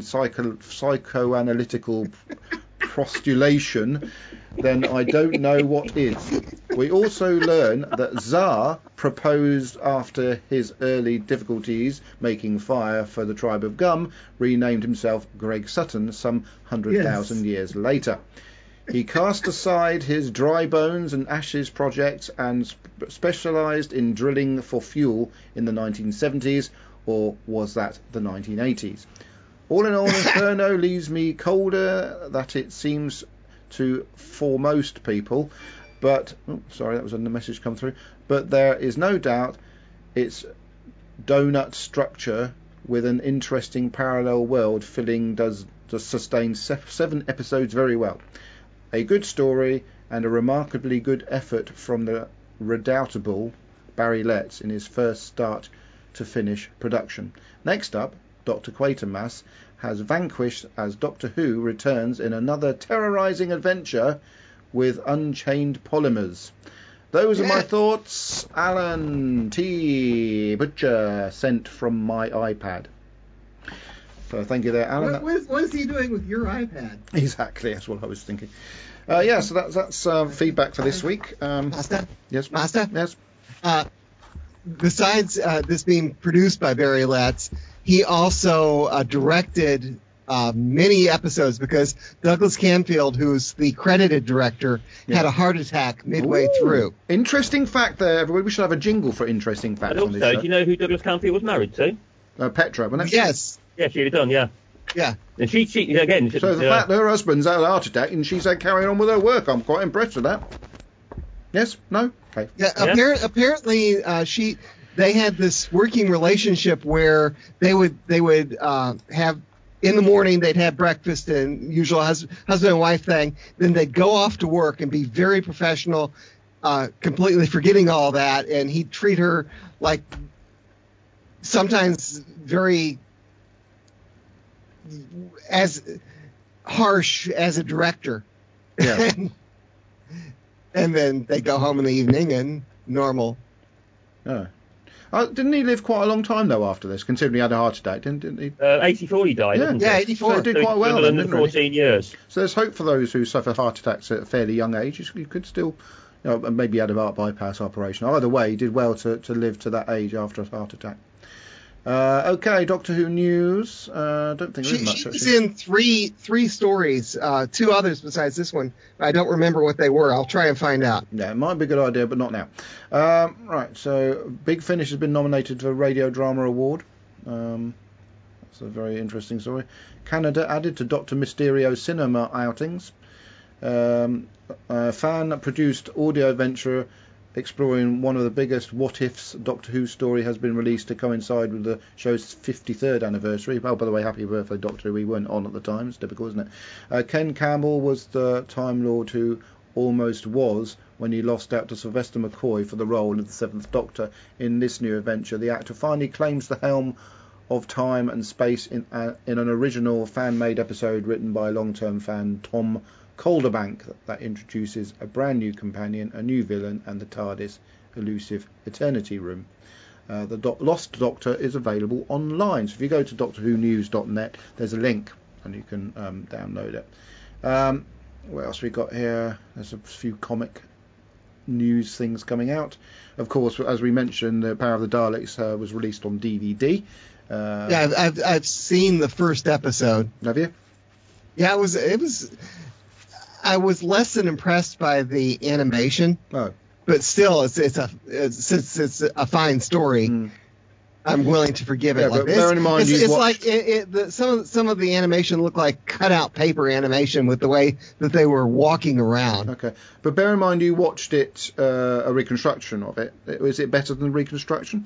Speaker 1: psychoanalytical postulation, then I don't know what is. We also learn that Tsar proposed after his early difficulties making fire for the tribe of Gum, renamed himself Greg Sutton some 100,000 years later. He cast aside his dry bones and ashes projects and specialised in drilling for fuel in the 1970s, or was that the 1980s? All in all, Inferno leaves me colder than it seems to for most people, but that was a message come through. But there is no doubt its donut structure with an interesting parallel world filling does sustain 7 episodes very well. A good story and a remarkably good effort from the redoubtable Barry Letts in his first start to finish production. Next up, Dr. Quatermass has vanquished as Doctor Who returns in another terrorising adventure with Unchained Polymers. Those are my thoughts. Alan T. Butcher sent from my iPad. So thank you there, Alan.
Speaker 2: What is he doing with your iPad?
Speaker 1: Exactly, that's what I was thinking. So that's feedback for this week.
Speaker 2: Master?
Speaker 1: Yes.
Speaker 2: Master?
Speaker 1: Yes.
Speaker 2: Besides this being produced by Barry Letts, he also directed many episodes because Douglas Canfield, who's the credited director, had a heart attack midway through.
Speaker 1: Interesting fact there, everybody. We should have a jingle for interesting facts
Speaker 3: And
Speaker 1: on this
Speaker 3: also,
Speaker 1: show.
Speaker 3: do you know who Douglas Canfield was married to?
Speaker 1: Petra, wasn't it?
Speaker 2: Yes.
Speaker 3: Yeah, she'd have done, yeah.
Speaker 2: Yeah.
Speaker 3: And she again.
Speaker 1: So the fact that her husband's had a heart attack and she's carrying on with her work, I'm quite impressed with that. Yes? No? Okay.
Speaker 2: Yeah. Apparently, they had this working relationship where they would have in the morning they'd have breakfast and usual husband and wife thing. Then they'd go off to work and be very professional, completely forgetting all that, and he'd treat her like sometimes very as harsh as a director.
Speaker 1: Yeah.
Speaker 2: And then they go home in the evening and normal.
Speaker 1: Oh. Didn't he live quite a long time though after this, considering he had a heart attack, didn't he?
Speaker 3: 84 he died, didn't he?
Speaker 2: Yeah, 84.
Speaker 1: So he did quite well then, didn't he?
Speaker 3: 14 years.
Speaker 1: So there's hope for those who suffer heart attacks at a fairly young age. You could still, maybe had a heart bypass operation. Either way, he did well to live to that age after a heart attack. Okay, Doctor Who news. Don't think there is much.
Speaker 2: She was in three stories, 2 others besides this one. I don't remember what they were. I'll try and find out.
Speaker 1: Yeah, it might be a good idea, but not now. Right, so Big Finish has been nominated for Radio Drama Award. That's a very interesting story. Canada added to Dr. Mysterio cinema outings. A fan-produced audio adventure exploring one of the biggest what-ifs Doctor Who story has been released to coincide with the show's 53rd anniversary. Oh, by the way, happy birthday, Doctor Who. We weren't on at the time. It's typical, isn't it? Ken Campbell was the Time Lord who almost was when he lost out to Sylvester McCoy for the role of the Seventh Doctor. In this new adventure, the actor finally claims the helm of time and space in an original fan-made episode written by long-term fan Tom Calderbank that introduces a brand new companion, a new villain, and the TARDIS elusive Eternity Room. The Lost Doctor is available online, so if you go to DoctorWhoNews.net, there's a link and you can download it. What else we got here? There's a few comic news things coming out. Of course, as we mentioned, the Power of the Daleks was released on DVD.
Speaker 2: Yeah, I've seen the first episode.
Speaker 1: Have you?
Speaker 2: Yeah, it was. I was less than impressed by the animation.
Speaker 1: Oh.
Speaker 2: But still, it's a fine story. I'm willing to forgive it.
Speaker 1: But bearing in mind,
Speaker 2: it's like some of the animation looked like cutout paper animation with the way that they were walking around.
Speaker 1: Okay, but bear in mind you watched it a reconstruction of it. Was it better than the reconstruction?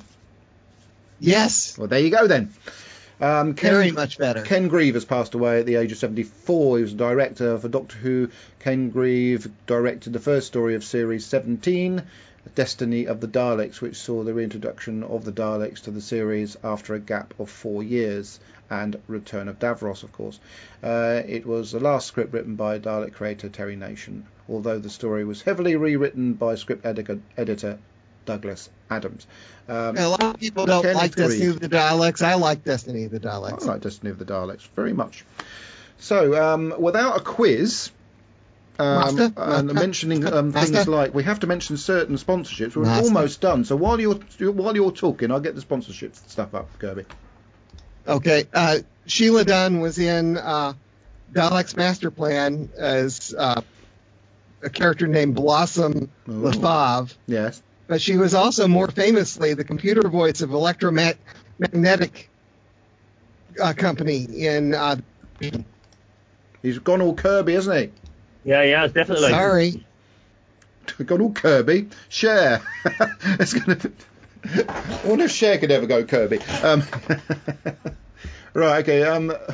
Speaker 2: Yes.
Speaker 1: Well, there you go then.
Speaker 2: Very much better.
Speaker 1: Ken Grieve has passed away at the age of 74. He was a director for Doctor Who. Ken Grieve directed the first story of Series 17, Destiny of the Daleks, which saw the reintroduction of the Daleks to the series after a gap of 4 years, and Return of Davros, of course. It was the last script written by Dalek creator Terry Nation, although the story was heavily rewritten by script editor Douglas Adams.
Speaker 2: A lot of people don't like Destiny of the Daleks. I like Destiny of the Daleks.
Speaker 1: I like Destiny of the Daleks very much. So, without a quiz, and mentioning things like, we have to mention certain sponsorships. We're almost done. So while you're talking, I'll get the sponsorship stuff up, Kirby.
Speaker 2: Okay. Sheila Dunn was in Daleks Master Plan as a character named Blossom Lefave.
Speaker 1: Yes.
Speaker 2: But she was also more famously the computer voice of Electromagnetic Company in.
Speaker 1: He's gone all Kirby, hasn't he?
Speaker 3: Yeah, definitely.
Speaker 2: Sorry.
Speaker 1: Gone all Kirby. Cher. It's gonna. I wonder if Cher could ever go Kirby. Right, okay,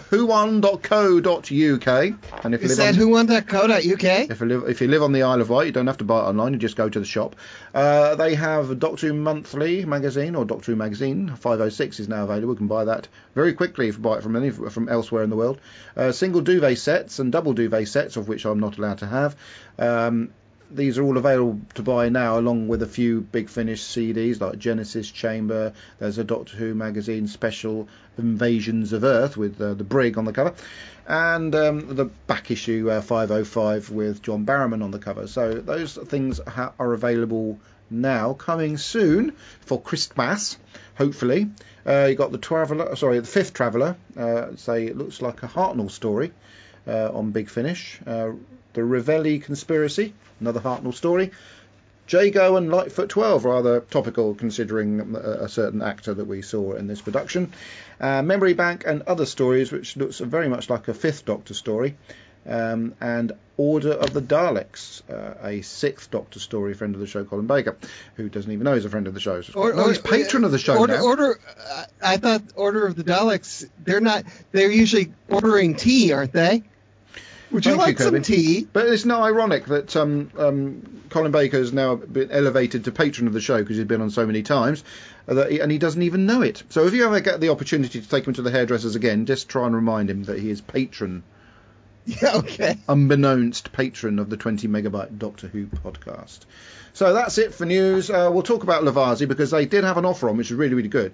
Speaker 1: whowon.co.uk. And if you
Speaker 2: said whowon.co.uk?
Speaker 1: If you live on the Isle of Wight, you don't have to buy it online, you just go to the shop. They have Doctor Who Monthly magazine, or Doctor Who magazine, 506 is now available. You can buy that very quickly if you buy it from elsewhere in the world. Single duvet sets and double duvet sets, of which I'm not allowed to have. These are all available to buy now, along with a few Big Finish CDs like Genesis Chamber. There's a Doctor Who magazine special, Invasions of Earth, with the brig on the cover, and the back issue 505 with John Barrowman on the cover. So those things are available now, coming soon for Christmas, hopefully. You got the Fifth Traveller. It looks like a Hartnell story on Big Finish. The Revelli Conspiracy, another Hartnell story. Jago and Lightfoot 12, rather topical considering a certain actor that we saw in this production. Memory Bank and Other Stories, which looks very much like a Fifth Doctor story. And Order of the Daleks, a Sixth Doctor story, friend of the show, Colin Baker, who doesn't even know he's a friend of the show. He's patron of the show now.
Speaker 2: I thought Order of the Daleks, they're usually ordering tea, aren't they? Would you like some tea?
Speaker 1: But it's not ironic that Colin Baker has now been elevated to patron of the show because he's been on so many times, and he doesn't even know it. So if you ever get the opportunity to take him to the hairdressers again, just try and remind him that he is patron.
Speaker 2: Yeah, okay.
Speaker 1: Unbeknownst patron of the 20 Megabyte Doctor Who podcast. So that's it for news. We'll talk about Lovarzi because they did have an offer on, which is really, really good.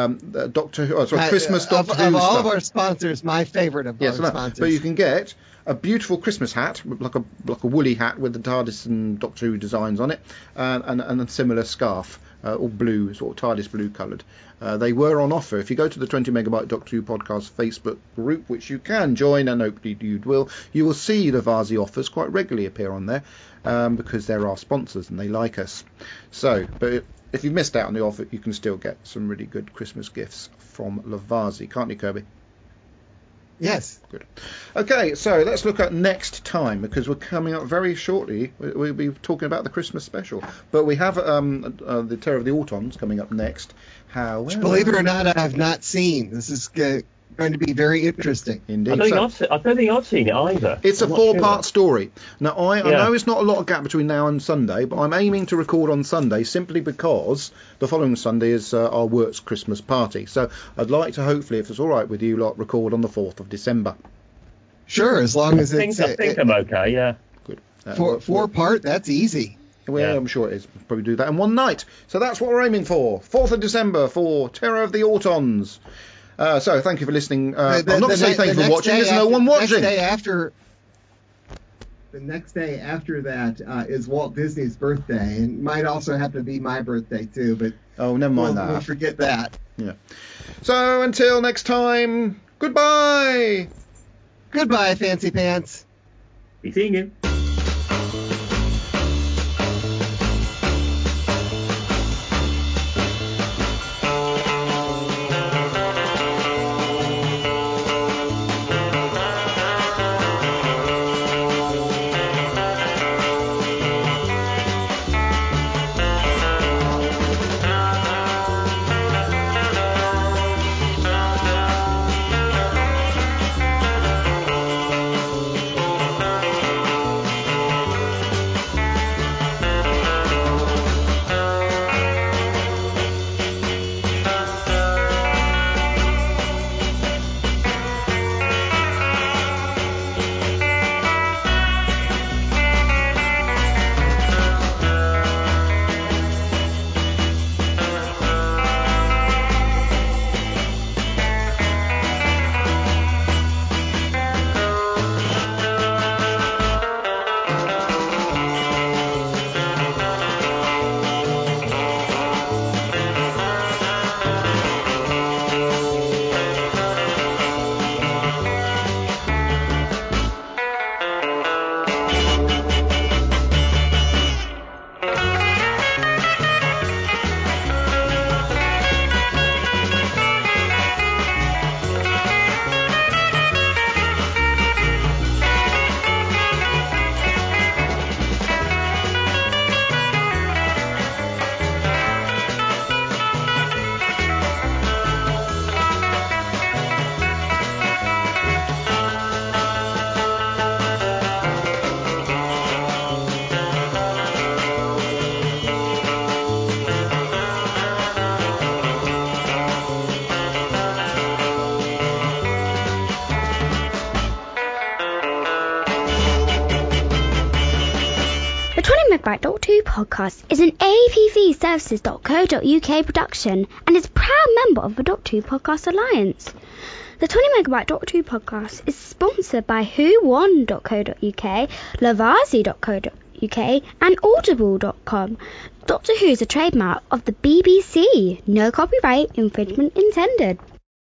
Speaker 1: Christmas Doctor Who
Speaker 2: of all
Speaker 1: stuff.
Speaker 2: Of our sponsors, my favorite of our sponsors.
Speaker 1: But you can get a beautiful Christmas hat, like a woolly hat with the TARDIS and Doctor Who designs on it, and a similar scarf, all blue, sort of TARDIS blue coloured. They were on offer. If you go to the 20 Megabyte Doctor Who podcast Facebook group, which you can join, and hopefully you will see the Lovarzi offers quite regularly appear on there, because they're our sponsors and they like us. So, but if you've missed out on the offer, you can still get some really good Christmas gifts from Lovarzi, can't you, Kirby?
Speaker 2: Yes.
Speaker 1: Good. Okay, so let's look at next time, because we're coming up very shortly. We'll be talking about the Christmas special. But we have the Terror of the Autons coming up next. However,
Speaker 2: Believe it or not, I have not seen. This is going to be very interesting.
Speaker 1: Indeed.
Speaker 3: I don't think I've seen it either.
Speaker 1: It's a
Speaker 3: I'm not
Speaker 1: 4-part
Speaker 3: sure.
Speaker 1: story. Now, I know it's not a lot of gap between now and Sunday, but I'm aiming to record on Sunday simply because the following Sunday is our work's Christmas party. So I'd like to, hopefully, if it's all right with you lot, record on the 4th of December.
Speaker 2: Sure, as long as
Speaker 3: I
Speaker 2: it's
Speaker 3: think I'm okay, yeah.
Speaker 1: Good.
Speaker 2: 4-part, that's easy.
Speaker 1: Well,
Speaker 3: Yeah.
Speaker 1: I'm sure it is. We'll probably do that in one night. So that's what we're aiming for. 4th of December for Terror of the Autons. So thank you for listening. I'm not going to say thank you for watching. There's no one watching.
Speaker 2: The next day after that is Walt Disney's birthday, and might also happen to be my birthday too. But
Speaker 1: Oh, never mind that.
Speaker 2: We'll forget that.
Speaker 1: Yeah. So until next time, goodbye.
Speaker 2: Goodbye, Fancy Pants.
Speaker 3: Be seeing you.
Speaker 6: The 20 Megabyte Doctor Who podcast is an APVServices.co.uk production and is a proud member of the Doctor Who Podcast Alliance. The 20 Megabyte Doctor Who podcast is sponsored by Who1.co.uk, Lavazzi.co.uk and Audible.com. Doctor Who is a trademark of the BBC. No copyright infringement intended.